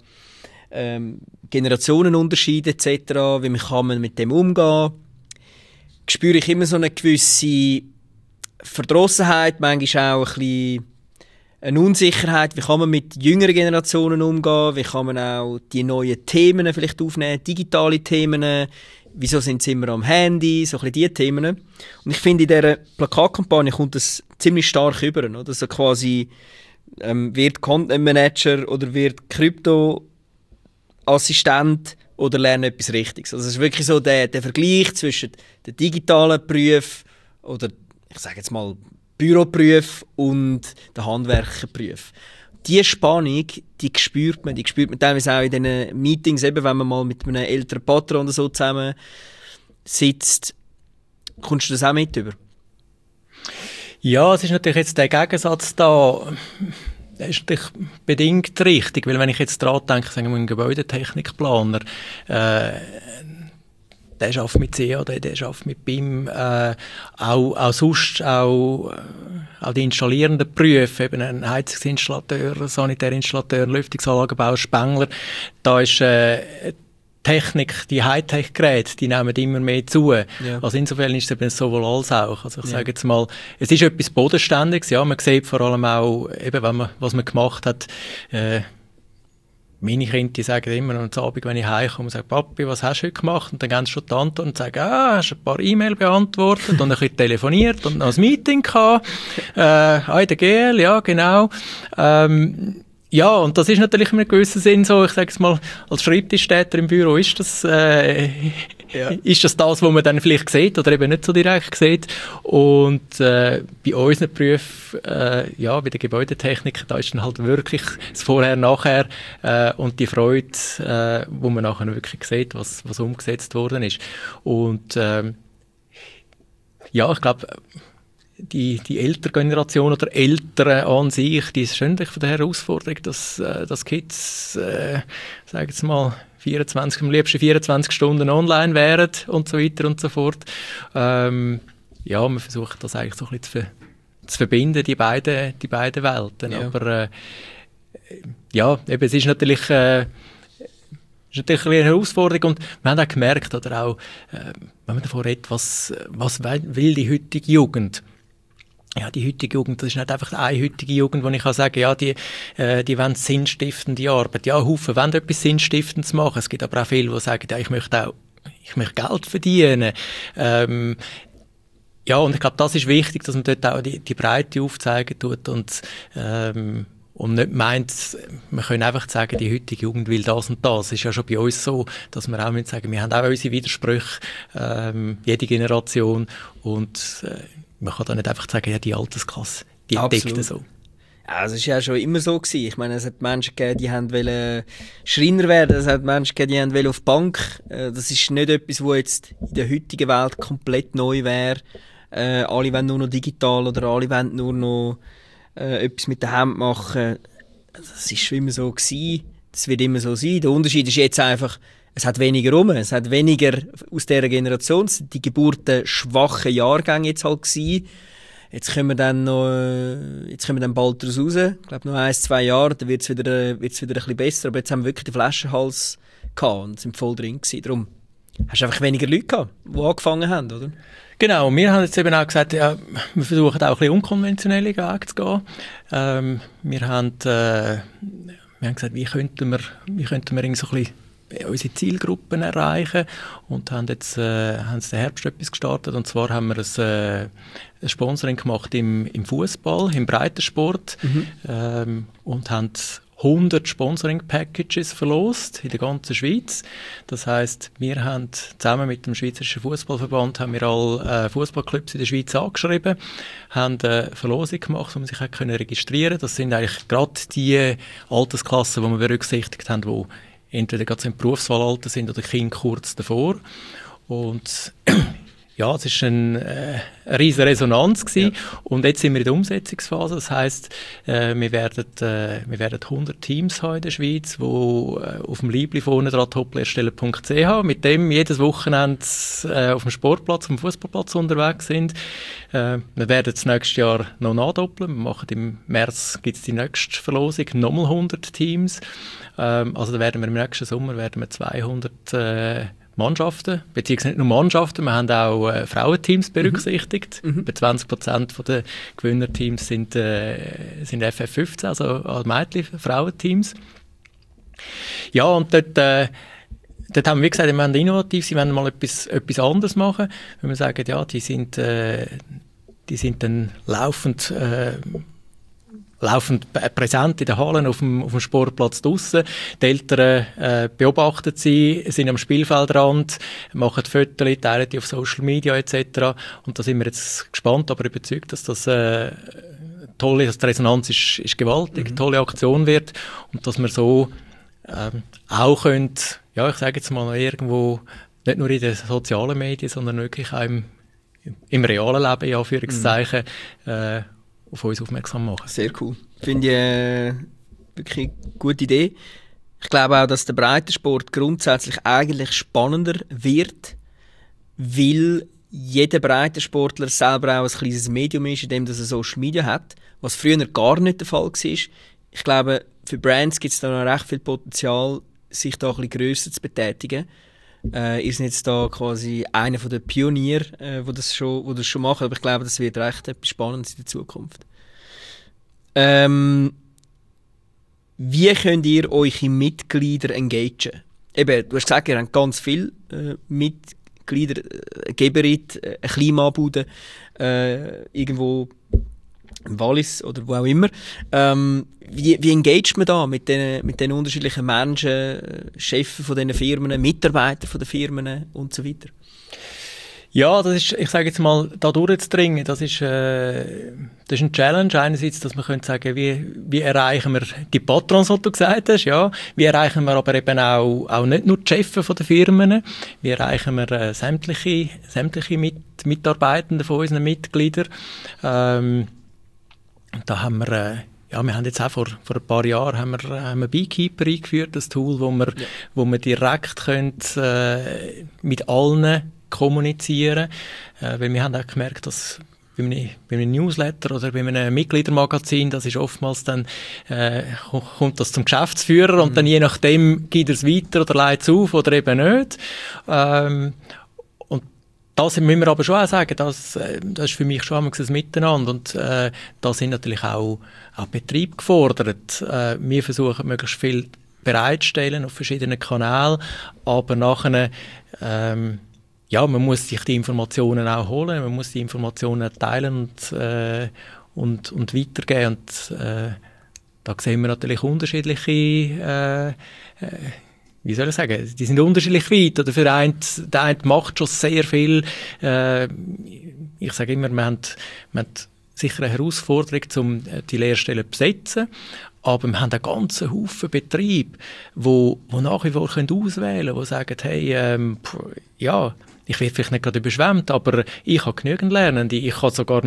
Generationenunterschiede etc., wie kann man mit dem umgehen, spüre ich immer so eine gewisse Verdrossenheit, manchmal auch ein bisschen eine Unsicherheit, wie kann man mit jüngeren Generationen umgehen, wie kann man auch die neuen Themen vielleicht aufnehmen, digitale Themen, wieso sind sie immer am Handy, so ein bisschen diese Themen. Und ich finde, in dieser Plakatkampagne kommt das ziemlich stark rüber, oder? So quasi wird Content Manager oder wird Krypto-Assistent oder lernt etwas Richtiges. Also es ist wirklich so der Vergleich zwischen den digitalen Berufen oder ich sage jetzt mal Büroberuf und den Handwerkerberuf. Diese Spannung, die spürt man teilweise auch in diesen Meetings, eben wenn man mal mit einem älteren Patron oder so zusammen sitzt. Kommst du das auch mit über? Ja, es ist natürlich jetzt der Gegensatz da, der ist natürlich bedingt richtig, weil wenn ich jetzt daran denke, sagen wir einen Gebäudetechnikplaner, der arbeitet mit CAD, der arbeitet mit BIM, auch sonst, auch die installierenden Berufe, eben ein Heizungsinstallateur, Sanitärinstallateur, Lüftungsanlagenbauer, Spengler, da ist Technik, die Hightech-Geräte, die nehmen immer mehr zu. Ja. Also insofern ist es eben sowohl als auch. Also ich sage jetzt mal, es ist etwas Bodenständiges, ja, man sieht vor allem auch, eben, was man gemacht hat, meine Kinder, die sagen immer am Abend, wenn ich heimkomme, sagen, Papi, was hast du heute gemacht? Und dann gehen sie schon die Antwort und sagen, hast du ein paar E-Mails beantwortet und ein bisschen telefoniert und noch ein Meeting gehabt. In der GL, ja, genau. Ja, und das ist natürlich in einem gewissen Sinn so, ich sage es mal, als Schreibtischtäter im Büro ist das, ist das, was man dann vielleicht sieht oder eben nicht so direkt sieht. Und bei unseren Berufen, bei der Gebäudetechnik, da ist dann halt wirklich das Vorher-Nachher und die Freude, wo man nachher wirklich sieht, was umgesetzt worden ist. Und ich glaube, die ältere Generation oder Eltern an sich, die stehen von der Herausforderung, dass Kids, sagen wir mal, am liebsten 24 Stunden online wären und so weiter und so fort. Man versucht das eigentlich so ein bisschen zu verbinden, die beiden Welten. Ja. Aber eben, es ist natürlich eine Herausforderung und wir haben auch gemerkt, oder auch, wenn man davon redet, was will die heutige Jugend? Ja, die heutige Jugend, das ist nicht einfach eine heutige Jugend, wo ich kann sagen, ja, die wollen sinnstiftende Arbeit. Ja, Haufen wollen etwas Sinnstiftendes machen. Es gibt aber auch viele, die sagen, ja, ich möchte Geld verdienen. Und ich glaube, das ist wichtig, dass man dort auch die Breite aufzeigen tut und nicht meint, wir können einfach sagen, die heutige Jugend will das und das. Es ist ja schon bei uns so, dass wir auch sagen, wir haben auch unsere Widersprüche, jede Generation und man kann da nicht einfach sagen, ja, die Altersklasse, die deckt so. Ja, es war ja schon immer so gewesen. Ich meine, es hat Menschen gegeben, die wollten Schreiner werden, es hat Menschen gegeben, die wollten auf die Bank. Das ist nicht etwas, was jetzt in der heutigen Welt komplett neu wäre. Alle wollen nur noch digital oder alle wollen nur noch etwas mit der Hand machen. Das ist schon immer so gewesen. Das wird immer so sein. Der Unterschied ist jetzt einfach, es hat weniger rum, es hat weniger aus dieser Generation, es sind die geburtenschwachen Jahrgänge jetzt halt gewesen. Jetzt kommen wir dann bald raus. Ich glaube, noch 1-2 Jahre, dann wird's wieder ein bisschen besser. Aber jetzt haben wir wirklich den Flaschenhals gehabt und sind voll drin gewesen. Darum hast du einfach weniger Leute gehabt, die angefangen haben, oder? Genau, wir haben jetzt eben auch gesagt, ja, wir versuchen auch ein bisschen unkonventionelle Wege zu gehen. Wir haben gesagt, wie könnten wir irgendwie so ein bisschen unsere Zielgruppen erreichen und haben jetzt den Herbst etwas gestartet und zwar haben wir ein Sponsoring gemacht im Fußball, im Breitensport und haben 100 Sponsoring-Packages verlost in der ganzen Schweiz. Das heisst, wir haben zusammen mit dem Schweizerischen Fußballverband alle Fußballclubs in der Schweiz angeschrieben, haben eine Verlosung gemacht, wo man sich registrieren konnte. Das sind eigentlich gerade die Altersklassen, die wir berücksichtigt haben, die entweder gerade im Berufswahlalter sind oder Kinder kurz davor. Und ja, es war eine riesige Resonanz gewesen. Ja. Und jetzt sind wir in der Umsetzungsphase. Das heisst, wir werden 100 Teams haben in der Schweiz, die auf dem Liebli vorne dran toplehrstellen.ch mit dem jedes Wochenende auf dem Sportplatz, auf dem Fußballplatz unterwegs sind. Wir werden das nächstes Jahr noch nachdoppeln. Wir machen im März gibt's die nächste Verlosung, nochmal 100 Teams. Also da werden wir im nächsten Sommer 200 Mannschaften, beziehungsweise nicht nur Mannschaften, wir haben auch Frauenteams berücksichtigt. Über 20% der Gewinnerteams sind FF15, also Mädchen-Frauenteams. Ja, und dort haben wir gesagt, wir wollen innovativ sein, wir wollen mal etwas anderes machen. Wenn wir sagen, ja, die sind dann laufend präsent in den Hallen auf dem Sportplatz draussen. Die Eltern beobachten sie, sind am Spielfeldrand, machen Fotos, teilen die auf Social Media etc. Und da sind wir jetzt gespannt, aber überzeugt, dass das toll ist, die Resonanz ist gewaltig, eine tolle Aktion wird und dass wir so auch können, ja, ich sage jetzt mal irgendwo, nicht nur in den sozialen Medien, sondern wirklich auch im realen Leben, in Anführungszeichen, auf uns aufmerksam machen. Sehr cool. Finde ich wirklich eine gute Idee. Ich glaube auch, dass der Breitensport grundsätzlich eigentlich spannender wird, weil jeder Breitensportler selber auch ein kleines Medium ist, in dem er Social Media hat, was früher gar nicht der Fall war. Ich glaube, für Brands gibt es da noch recht viel Potenzial, sich da ein bisschen grösser zu betätigen. Ihr seid jetzt da quasi einer der Pioniere, die das schon machen, aber ich glaube, das wird recht etwas Spannendes in der Zukunft. Wie könnt ihr eure Mitglieder engagieren? Eben, du hast gesagt, ihr habt ganz viele Mitglieder, Geberit, eine Klimabude, irgendwo im Wallis oder wo auch immer. Wie engaged man da mit den unterschiedlichen Menschen, Chefs von diesen Firmen, Mitarbeiter von den Firmen und so weiter? Ja, das ist, ich sage jetzt mal, da durchzudringen, das ist eine Challenge. Einerseits, dass man könnte sagen, wie erreichen wir die Patrons, die du gesagt hast, ja. Wie erreichen wir aber eben auch nicht nur die Chefs von den Firmen, wie erreichen wir sämtliche Mitarbeitende von unseren Mitgliedern. Da haben wir, wir haben jetzt auch vor ein paar Jahren haben wir Beekeeper eingeführt, das Tool, wo wir direkt können, mit allen kommunizieren, weil wir haben auch gemerkt, dass bei einem Newsletter oder bei einem Mitgliedermagazin, das ist oftmals dann, kommt das zum Geschäftsführer und dann je nachdem geht er es weiter oder leitet es auf oder eben nicht. Und das müssen wir aber schon auch sagen, das ist für mich schon ein Miteinander und da sind natürlich auch Betriebe gefordert. Wir versuchen möglichst viel bereitzustellen auf verschiedenen Kanälen, aber nachher man muss sich die Informationen auch holen, man muss die Informationen teilen und weitergeben. Und da sehen wir natürlich unterschiedliche, wie soll ich sagen, die sind unterschiedlich weit. Oder der eine macht schon sehr viel. Ich sage immer, wir haben sicher eine Herausforderung, um die Lehrstellen zu besetzen. Aber wir haben einen ganzen Haufen Betriebe, die nach wie vor auswählen können, die sagen, hey, ich werde vielleicht nicht gerade überschwemmt, aber ich habe genügend Lernende. Ich kann sogar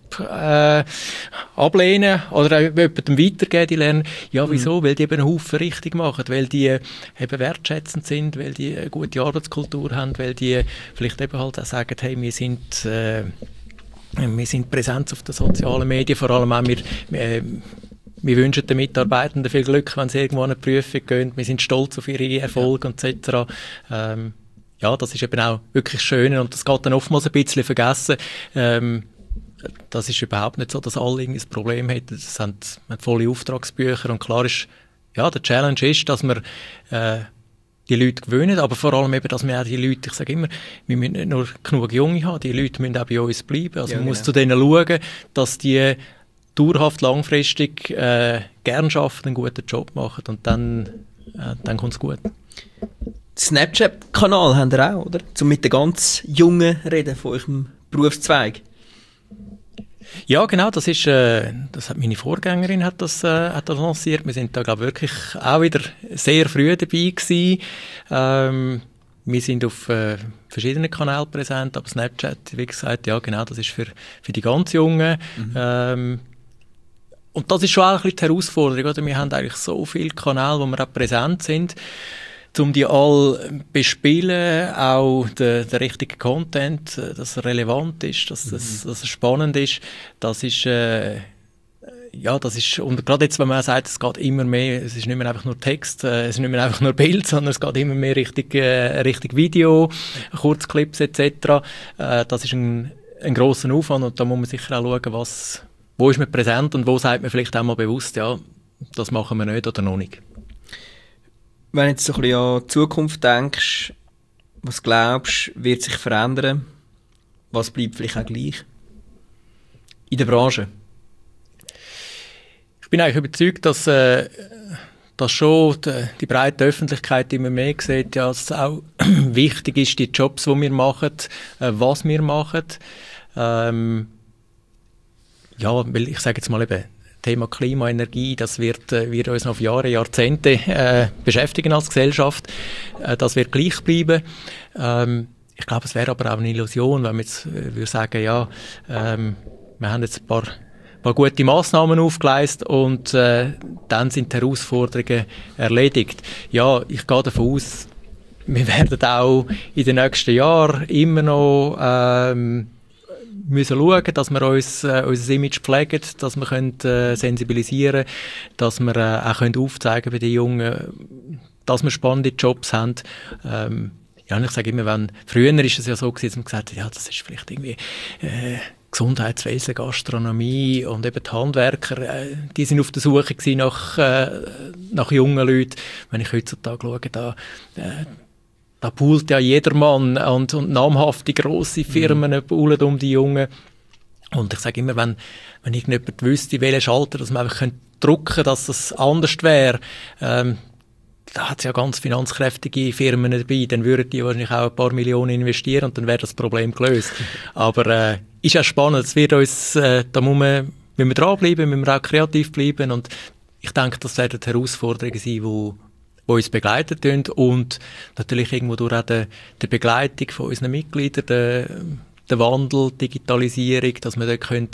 ablehnen oder jemandem weitergeben, die lernen. Ja, wieso? Weil die eben einen Haufen richtig machen, weil die eben wertschätzend sind, weil die eine gute Arbeitskultur haben, weil die vielleicht eben halt auch sagen, hey, wir sind präsent auf den sozialen Medien, vor allem auch wir wünschen den Mitarbeitenden viel Glück, wenn sie irgendwo an eine Prüfung gehen. Wir sind stolz auf ihre Erfolge etc. Das ist eben auch wirklich schön und das geht dann oftmals ein bisschen vergessen. Das ist überhaupt nicht so, dass alle irgendwie ein Problem haben. Das haben volle Auftragsbücher und klar ist, der Challenge ist, dass wir die Leute gewöhnen, aber vor allem eben, dass wir auch die Leute, ich sage immer, wir müssen nicht nur genug Junge haben, die Leute müssen auch bei uns bleiben. Also man muss zu denen schauen, dass die dauerhaft langfristig gern arbeiten, einen guten Job machen und dann kommt es gut. Snapchat-Kanal habt ihr auch, oder? Um mit den ganz Jungen reden von eurem Berufszweig. Ja, genau, das hat meine Vorgängerin hat das lanciert. Wir sind da, glaube ich, wirklich auch wieder sehr früh dabei gewesen. Wir sind auf verschiedenen Kanälen präsent, aber Snapchat, wie gesagt, ja genau, das ist für die ganz Jungen. Und das ist schon auch ein bisschen die Herausforderung, oder? Wir haben eigentlich so viele Kanäle, wo wir auch präsent sind, um die alle bespielen, auch der richtige Content, dass er relevant ist, dass er spannend ist. Das ist, und gerade jetzt, wenn man sagt, es geht immer mehr, es ist nicht mehr einfach nur Text, es ist nicht mehr einfach nur Bild, sondern es geht immer mehr Richtung Video, Kurzclips etc. Das ist ein grosser Aufwand und da muss man sicher auch schauen, wo ist man präsent und wo sagt man vielleicht auch mal bewusst, ja, das machen wir nicht oder noch nicht. Wenn du jetzt so ein bisschen an die Zukunft denkst, was glaubst du, wird sich verändern? Was bleibt vielleicht auch gleich? In der Branche? Ich bin eigentlich überzeugt, dass schon die breite Öffentlichkeit immer mehr sieht, ja, dass es auch wichtig ist, die Jobs, die wir machen, was wir machen. Weil ich sage jetzt mal eben, Thema Klima, Energie, das wird uns noch auf Jahre, Jahrzehnte beschäftigen als Gesellschaft. Das wird gleich bleiben. Ich glaube, es wäre aber auch eine Illusion, wenn man jetzt würde sagen, ja, wir haben jetzt ein paar gute Massnahmen aufgeleistet und dann sind die Herausforderungen erledigt. Ja, ich gehe davon aus, wir werden auch in den nächsten Jahren immer noch müssen schauen, dass wir unser Image pflegen, dass wir sensibilisieren können, dass wir auch aufzeigen bei den Jungen, dass wir spannende Jobs haben. Ja, und ich sage immer, früher ist es ja so gewesen, dass man gesagt hat, ja, das ist vielleicht irgendwie Gesundheitswesen, Gastronomie und eben die Handwerker, die sind auf der Suche gewesen nach jungen Leuten. Wenn ich heutzutage schaue, da poolt ja jedermann und namhafte grosse Firmen poolen um die Jungen. Und ich sage immer, wenn irgendjemand wüsste, welchen Schalter, dass man einfach drücken könnte, dass das anders wäre, da hat es ja ganz finanzkräftige Firmen dabei, dann würden die wahrscheinlich auch ein paar Millionen investieren und dann wäre das Problem gelöst. Aber ist ja spannend, es wird uns, da müssen wir dranbleiben, müssen wir auch kreativ bleiben und ich denke, das werden Herausforderungen sein, die uns begleitet tun und natürlich irgendwo durch auch die Begleitung von unseren Mitgliedern, der Wandel, Digitalisierung, dass wir dort können,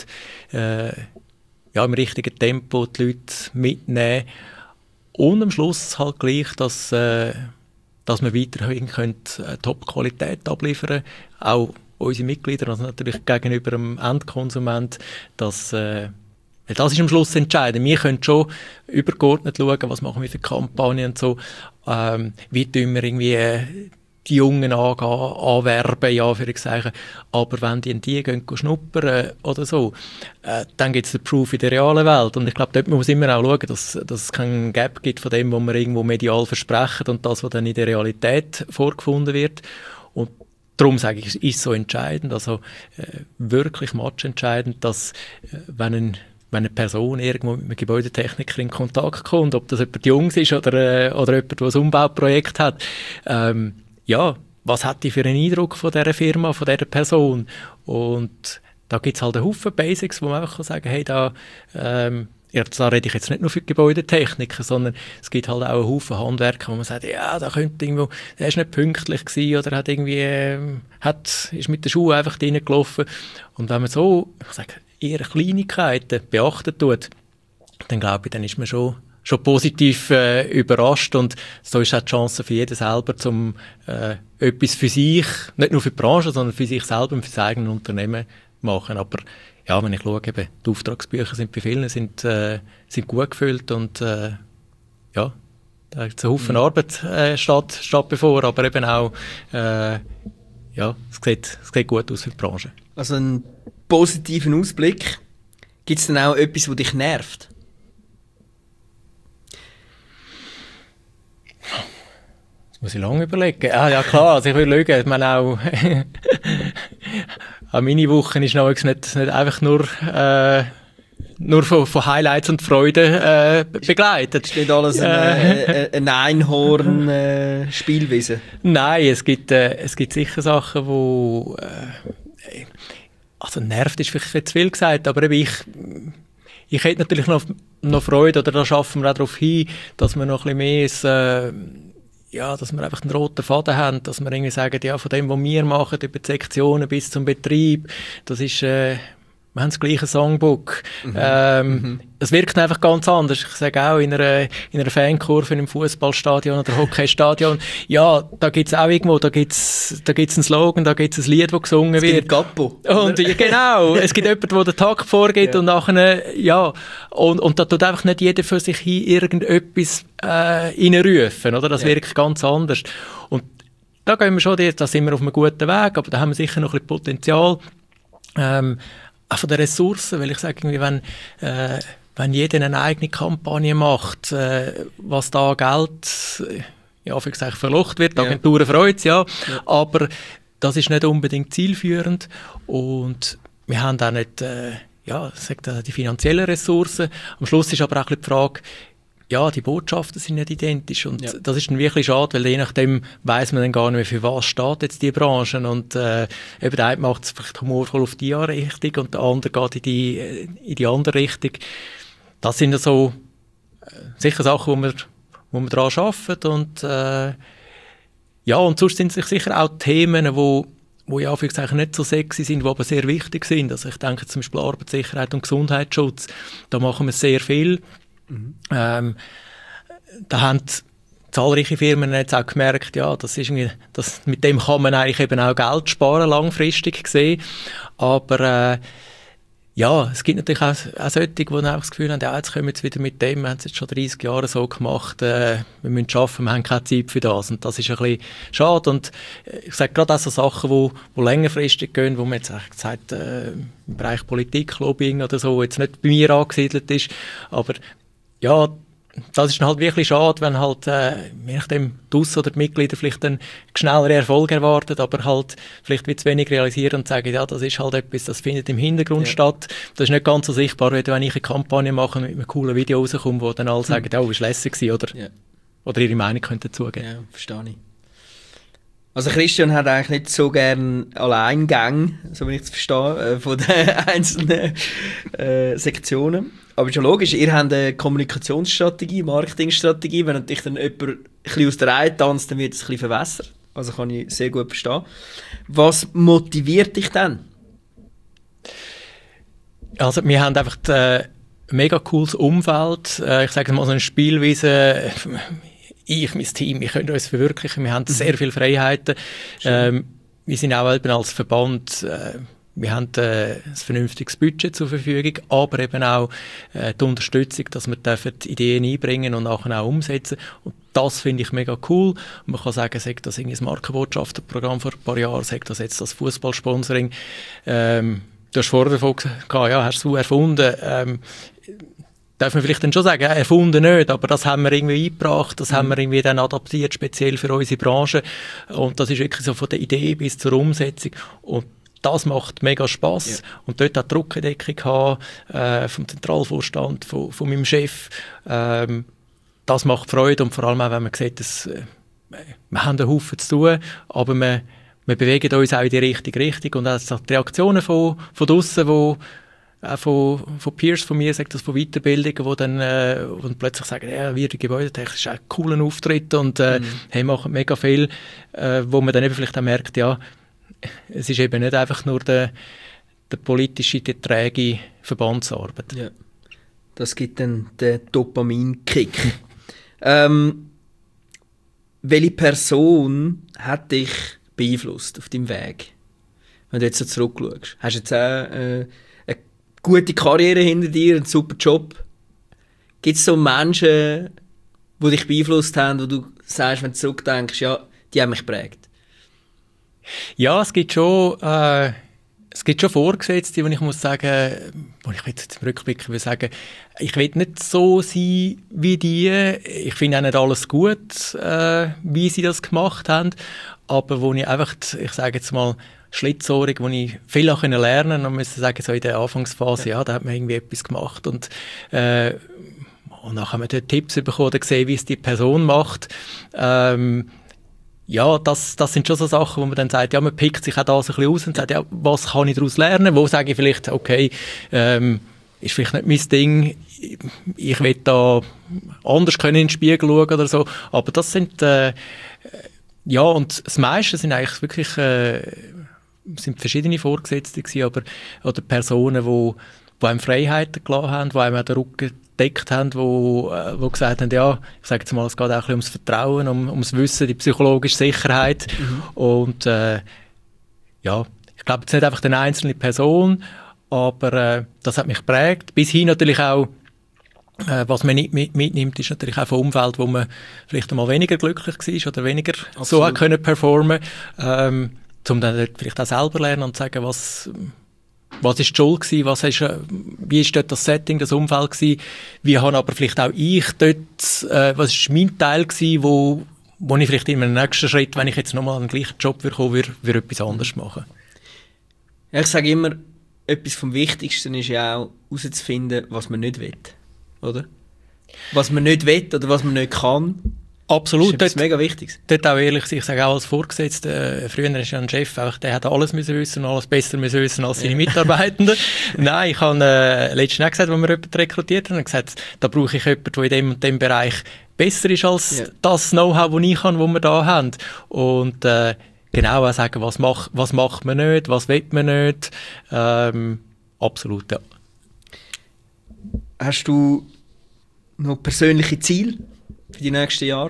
im richtigen Tempo die Leute mitnehmen und am Schluss halt gleich, dass wir weiterhin Top-Qualität abliefern können, auch unsere Mitglieder, also natürlich gegenüber dem Endkonsument, das ist am Schluss entscheidend. Wir können schon übergeordnet schauen, was machen wir für Kampagnen und so, wie tun wir irgendwie die Jungen anwerben, ja, für Zeichen. Aber wenn die gehen schnuppern oder so, dann gibt es den Proof in der realen Welt. Und ich glaube, dort muss man immer auch schauen, dass es keinen Gap gibt von dem, was wir irgendwo medial versprechen und das, was dann in der Realität vorgefunden wird. Und darum sage ich, ist so entscheidend, also wirklich matchentscheidend, dass wenn eine Person irgendwo mit einem Gebäudetechniker in Kontakt kommt, ob das jemand Jungs ist oder jemand, der ein Umbauprojekt hat, was hat die für einen Eindruck von dieser Firma, von dieser Person? Und da gibt es halt einen Haufen Basics, wo man einfach sagen kann, hey, da rede ich jetzt nicht nur für die Gebäudetechniker, sondern es gibt halt auch einen Haufen Handwerker, wo man sagt, ja, da könnte irgendwo, der ist nicht pünktlich gewesen oder hat irgendwie, ist mit den Schuhen einfach reingelaufen. Und wenn man so, ich sage, eher Kleinigkeiten beachtet tut, dann glaube ich, dann ist man schon positiv überrascht und so ist auch die Chance für jeden selber, um etwas für sich, nicht nur für die Branche, sondern für sich selber und für sein eigenes Unternehmen machen. Aber ja, wenn ich schaue, eben, die Auftragsbücher sind bei vielen sind gut gefüllt und da ist ein Haufen Arbeit steht bevor, aber eben auch es sieht gut aus für die Branche. Also einen positiven Ausblick. Gibt es denn auch etwas, das dich nervt? Das muss ich lange überlegen. Ja klar, also ich würde schauen, ich meine auch an meine Wochen ist noch nicht einfach nur von Highlights und Freuden begleitet. Ist nicht alles ein Einhorn-Spielwesen? Nein, es gibt sicher Sachen, wo also nervt ist vielleicht zu viel gesagt, aber eben ich hätte natürlich noch Freude, oder da schaffen wir auch darauf hin, dass wir noch ein bisschen mehr dass wir einfach einen roten Faden haben, dass wir irgendwie sagen, ja, von dem, was wir machen, über die Sektionen bis zum Betrieb, das ist, wir haben das gleiche Songbook. Es wirkt einfach ganz anders. Ich sage auch, in einer Fankurve im Fußballstadion oder Hockeystadion, ja, da gibt's auch irgendwo, da gibt's einen Slogan, da gibt's ein Lied, das gesungen wird. Es gibt Gappo. Und genau, es gibt jemanden, der den Takt vorgibt und nachher, und da tut einfach nicht jeder für sich hin irgendetwas reinrufen, oder? Das wirkt ganz anders. Und da gehen wir schon, da sind wir auf einem guten Weg, aber da haben wir sicher noch ein bisschen Potenzial. Auch von den Ressourcen, weil ich sage, irgendwie, wenn jeder eine eigene Kampagne macht, was da Geld verlocht wird, die Agenturen freut es, aber das ist nicht unbedingt zielführend und wir haben auch nicht die finanziellen Ressourcen. Am Schluss ist aber auch ein bisschen die Frage, ja, die Botschaften sind nicht identisch und das ist dann wirklich schade, weil je nachdem weiss man dann gar nicht mehr, für was steht jetzt die Branche und eben der eine macht es vielleicht humorvoll auf die eine Richtung und der andere geht in die andere Richtung. Das sind so sicher Sachen, wo wir daran arbeiten und Ja, und sonst sind es sicher auch Themen, wo ja vielleicht nicht so sexy sind, die aber sehr wichtig sind. Also ich denke zum Beispiel Arbeitssicherheit und Gesundheitsschutz, da machen wir sehr viel. Da haben zahlreiche Firmen jetzt auch gemerkt, ja, mit dem kann man eigentlich eben auch Geld sparen, langfristig gesehen. Aber ja, es gibt natürlich auch solche, die einfach das Gefühl haben, ja, jetzt kommen wir jetzt wieder mit dem, wir haben es jetzt schon 30 Jahre so gemacht, wir müssen arbeiten, wir haben keine Zeit für das. Und das ist ein bisschen schade. Und ich sage gerade auch so Sachen, die längerfristig gehen, wo man jetzt eigentlich gesagt im Bereich Politik, Lobbying oder so, jetzt nicht bei mir angesiedelt ist. Aber ja, das ist dann halt wirklich schade, wenn halt, je nachdem, die Aus- oder die Mitglieder vielleicht dann schnellere Erfolge erwarten, aber halt vielleicht zu wenig realisieren und sagen, ja, das ist halt etwas, das findet im Hintergrund statt. Das ist nicht ganz so sichtbar, wie wenn ich eine Kampagne mache und mit einem coolen Video rauskomme, wo dann alle sagen, ja, das war lässig oder ihre Meinung könnten dazugeben. Ja, verstehe ich. Also Christian hat eigentlich nicht so gerne Alleingänge, so wie ich es verstehe, von den einzelnen Sektionen. Aber ist ja logisch, ihr habt eine Kommunikationsstrategie, Marketingstrategie. Wenn natürlich dann jemand ein bisschen aus der Reihe tanzt, dann wird es ein bisschen verwässert. Also kann ich sehr gut verstehen. Was motiviert dich denn? Also wir haben einfach ein mega cooles Umfeld. Ich sage mal so eine Spielweise, mein Team, wir können uns verwirklichen, wir haben sehr viele Freiheiten. Wir sind auch eben als Verband, wir haben ein vernünftiges Budget zur Verfügung, aber eben auch die Unterstützung, dass wir die Ideen einbringen und nachher auch umsetzen. Und das finde ich mega cool. Und man kann sagen, sagt das irgendwie das Markenbotschafterprogramm vor ein paar Jahren, sagt das jetzt das Fußballsponsoring. Du hast vorher davon gesagt, ja, hast du erfunden. Darf man vielleicht dann schon sagen, erfunden nicht, aber das haben wir irgendwie eingebracht, das haben wir irgendwie dann adaptiert, speziell für unsere Branche. Und das ist wirklich so von der Idee bis zur Umsetzung. Und das macht mega Spass. Ja. Und dort auch die Rückendeckung haben, vom Zentralvorstand, von meinem Chef. Das macht Freude und vor allem auch, wenn man sieht, dass wir haben einen Haufen zu tun, aber wir bewegen uns auch in die richtige Richtung. Und auch die Reaktionen von draussen, von Peers von mir, sagt das von Weiterbildungen, die dann plötzlich sagen, ja, wir die Gebäudetechnik ist ein cooler Auftritt und hey, machen mega viel, wo man dann eben vielleicht auch merkt, ja, es ist eben nicht einfach nur der politische, die träge Verbandsarbeit. Ja. Das gibt dann den Dopamin-Kick. Welche Person hat dich beeinflusst auf deinem Weg? Wenn du jetzt so zurückschaust. Hast du jetzt auch eine gute Karriere hinter dir, einen super Job? Gibt es so Menschen, die dich beeinflusst haben, wo du sagst, wenn du zurückdenkst, ja, die haben mich geprägt? Ja, es gibt schon Vorgesetzte, wo ich muss sagen, wo ich jetzt im Rückblick will sagen, ich will nicht so sein wie die. Ich finde auch nicht alles gut, wie sie das gemacht haben, aber wo ich einfach, ich sage jetzt mal, schlitzohrig, wo ich viel auch lernen konnte und muss sagen, so in der Anfangsphase, ja, da hat man irgendwie etwas gemacht und nachher haben wir dort Tipps bekommen oder gesehen, wie es die Person macht. Ja, das sind schon so Sachen, wo man dann sagt, ja, man pickt sich auch das ein bisschen aus und sagt, ja, was kann ich daraus lernen? Wo sage ich vielleicht, okay, ist vielleicht nicht mein Ding, ich will da anders können in den Spiegel schauen oder so. Aber das sind, ja, und das meiste sind eigentlich wirklich, sind verschiedene Vorgesetzte gewesen, aber, oder Personen, die einem Freiheiten gelassen haben, die einem auch den Rücken gedeckt haben, wo gesagt haben, ja, ich sage jetzt mal, es geht auch ein bisschen ums Vertrauen, ums Wissen, die psychologische Sicherheit. Und ja, ich glaube jetzt nicht einfach eine einzelne Person, aber das hat mich geprägt. Bis hin natürlich auch, was man nicht mitnimmt, ist natürlich auch vom Umfeld, wo man vielleicht einmal weniger glücklich war oder weniger so hat können performen, um dann dort vielleicht auch selber lernen und sagen, was ist die Schuld gewesen, wie ist dort das Setting, das Umfeld gewesen, wie habe aber vielleicht auch ich dort, was ist mein Teil gewesen, wo ich vielleicht in meinem nächsten Schritt, wenn ich jetzt nochmal einen gleichen Job würde etwas anderes machen. Ja, ich sage immer, etwas vom Wichtigsten ist ja auch herauszufinden, was man nicht will, oder? Was man nicht will oder was man nicht kann. Absolut. Das ist mega wichtig. Dort auch ehrlich, ich sage auch als Vorgesetzter, früher ist ja ein Chef, der hat alles müssen wissen und alles besser müssen wissen als seine Mitarbeitenden. Nein, ich habe letztens auch gesagt, als wir jemanden rekrutiert haben, gesagt, da brauche ich jemanden, der in dem und dem Bereich besser ist als das Know-how, das ich habe, das wir da haben. Und genau auch sagen, was macht man nicht, was will man nicht. Absolut, ja. Hast du noch persönliche Ziele für die nächsten Jahre?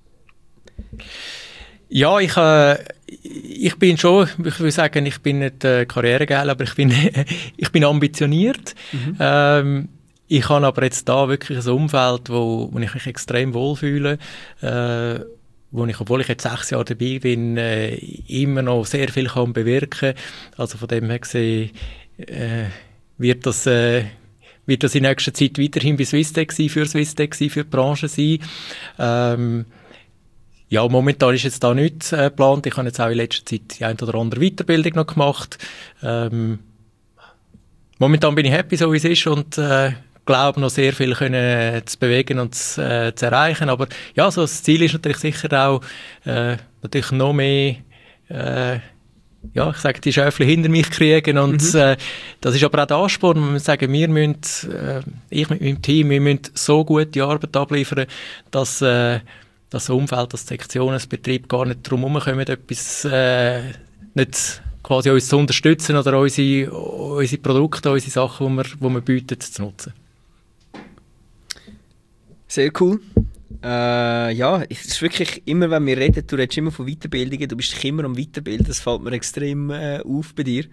Ja, ich bin schon, ich würde sagen, ich bin nicht karrieregeil, aber ich bin ambitioniert. Ich habe aber jetzt da wirklich ein Umfeld, wo ich mich extrem wohlfühle, wo ich, obwohl ich jetzt 6 Jahre dabei bin, immer noch sehr viel kann bewirken. Also von dem her gesehen, wird das in nächster Zeit weiterhin bei Swisstech sein, für die Branche sein. Ja, momentan ist jetzt da nichts geplant. Ich habe jetzt auch in letzter Zeit die ein oder andere Weiterbildung noch gemacht. Momentan bin ich happy, so wie es ist, und glaube noch sehr viel können zu bewegen und zu erreichen. Aber ja, so das Ziel ist natürlich sicher auch natürlich noch mehr ja, ich sage, die Schäfchen hinter mich kriegen, und das ist aber auch der Ansporn. Wir müssen sagen, wir müssen, ich mit meinem Team, wir müssen so gute Arbeit abliefern, dass das Umfeld, das Sektion, das Betrieb gar nicht darum herumkommen, etwas nicht quasi uns zu unterstützen oder unsere Produkte, unsere Sachen, die wir bieten, zu nutzen. Sehr cool. Ja, es ist wirklich immer, wenn wir reden, du redest immer von Weiterbildungen, du bist dich immer am Weiterbilden, das fällt mir extrem auf bei dir.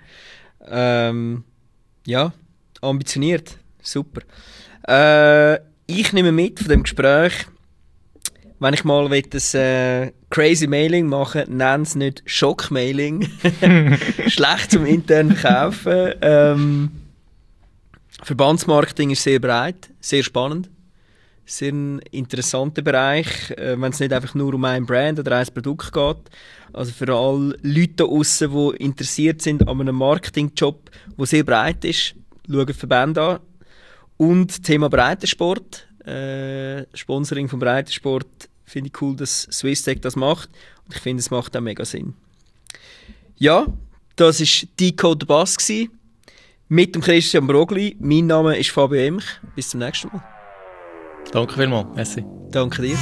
Ja, ambitioniert, super. Ich nehme mit von dem Gespräch, wenn ich mal ein crazy Mailing machen, nenne es nicht Schock-Mailing. Schlecht zum internen Verkaufen. Verbandsmarketing ist sehr breit, sehr spannend. Sehr ein interessanter Bereich, wenn es nicht einfach nur um ein Brand oder ein Produkt geht. Also für alle Leute da draussen, die interessiert sind an einem Marketingjob, der sehr breit ist, schauen Verbände an. Und Thema Breitensport, Sponsoring vom Breitensport, finde ich cool, dass Swisstech das macht. Und ich finde, es macht auch mega Sinn. Ja, das war Decode the Bus mit dem Christian Brogli. Mein Name ist Fabio Emch. Bis zum nächsten Mal. Danke vielmals. Merci. Danke dir.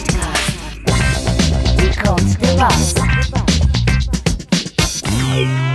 Decode the Bus.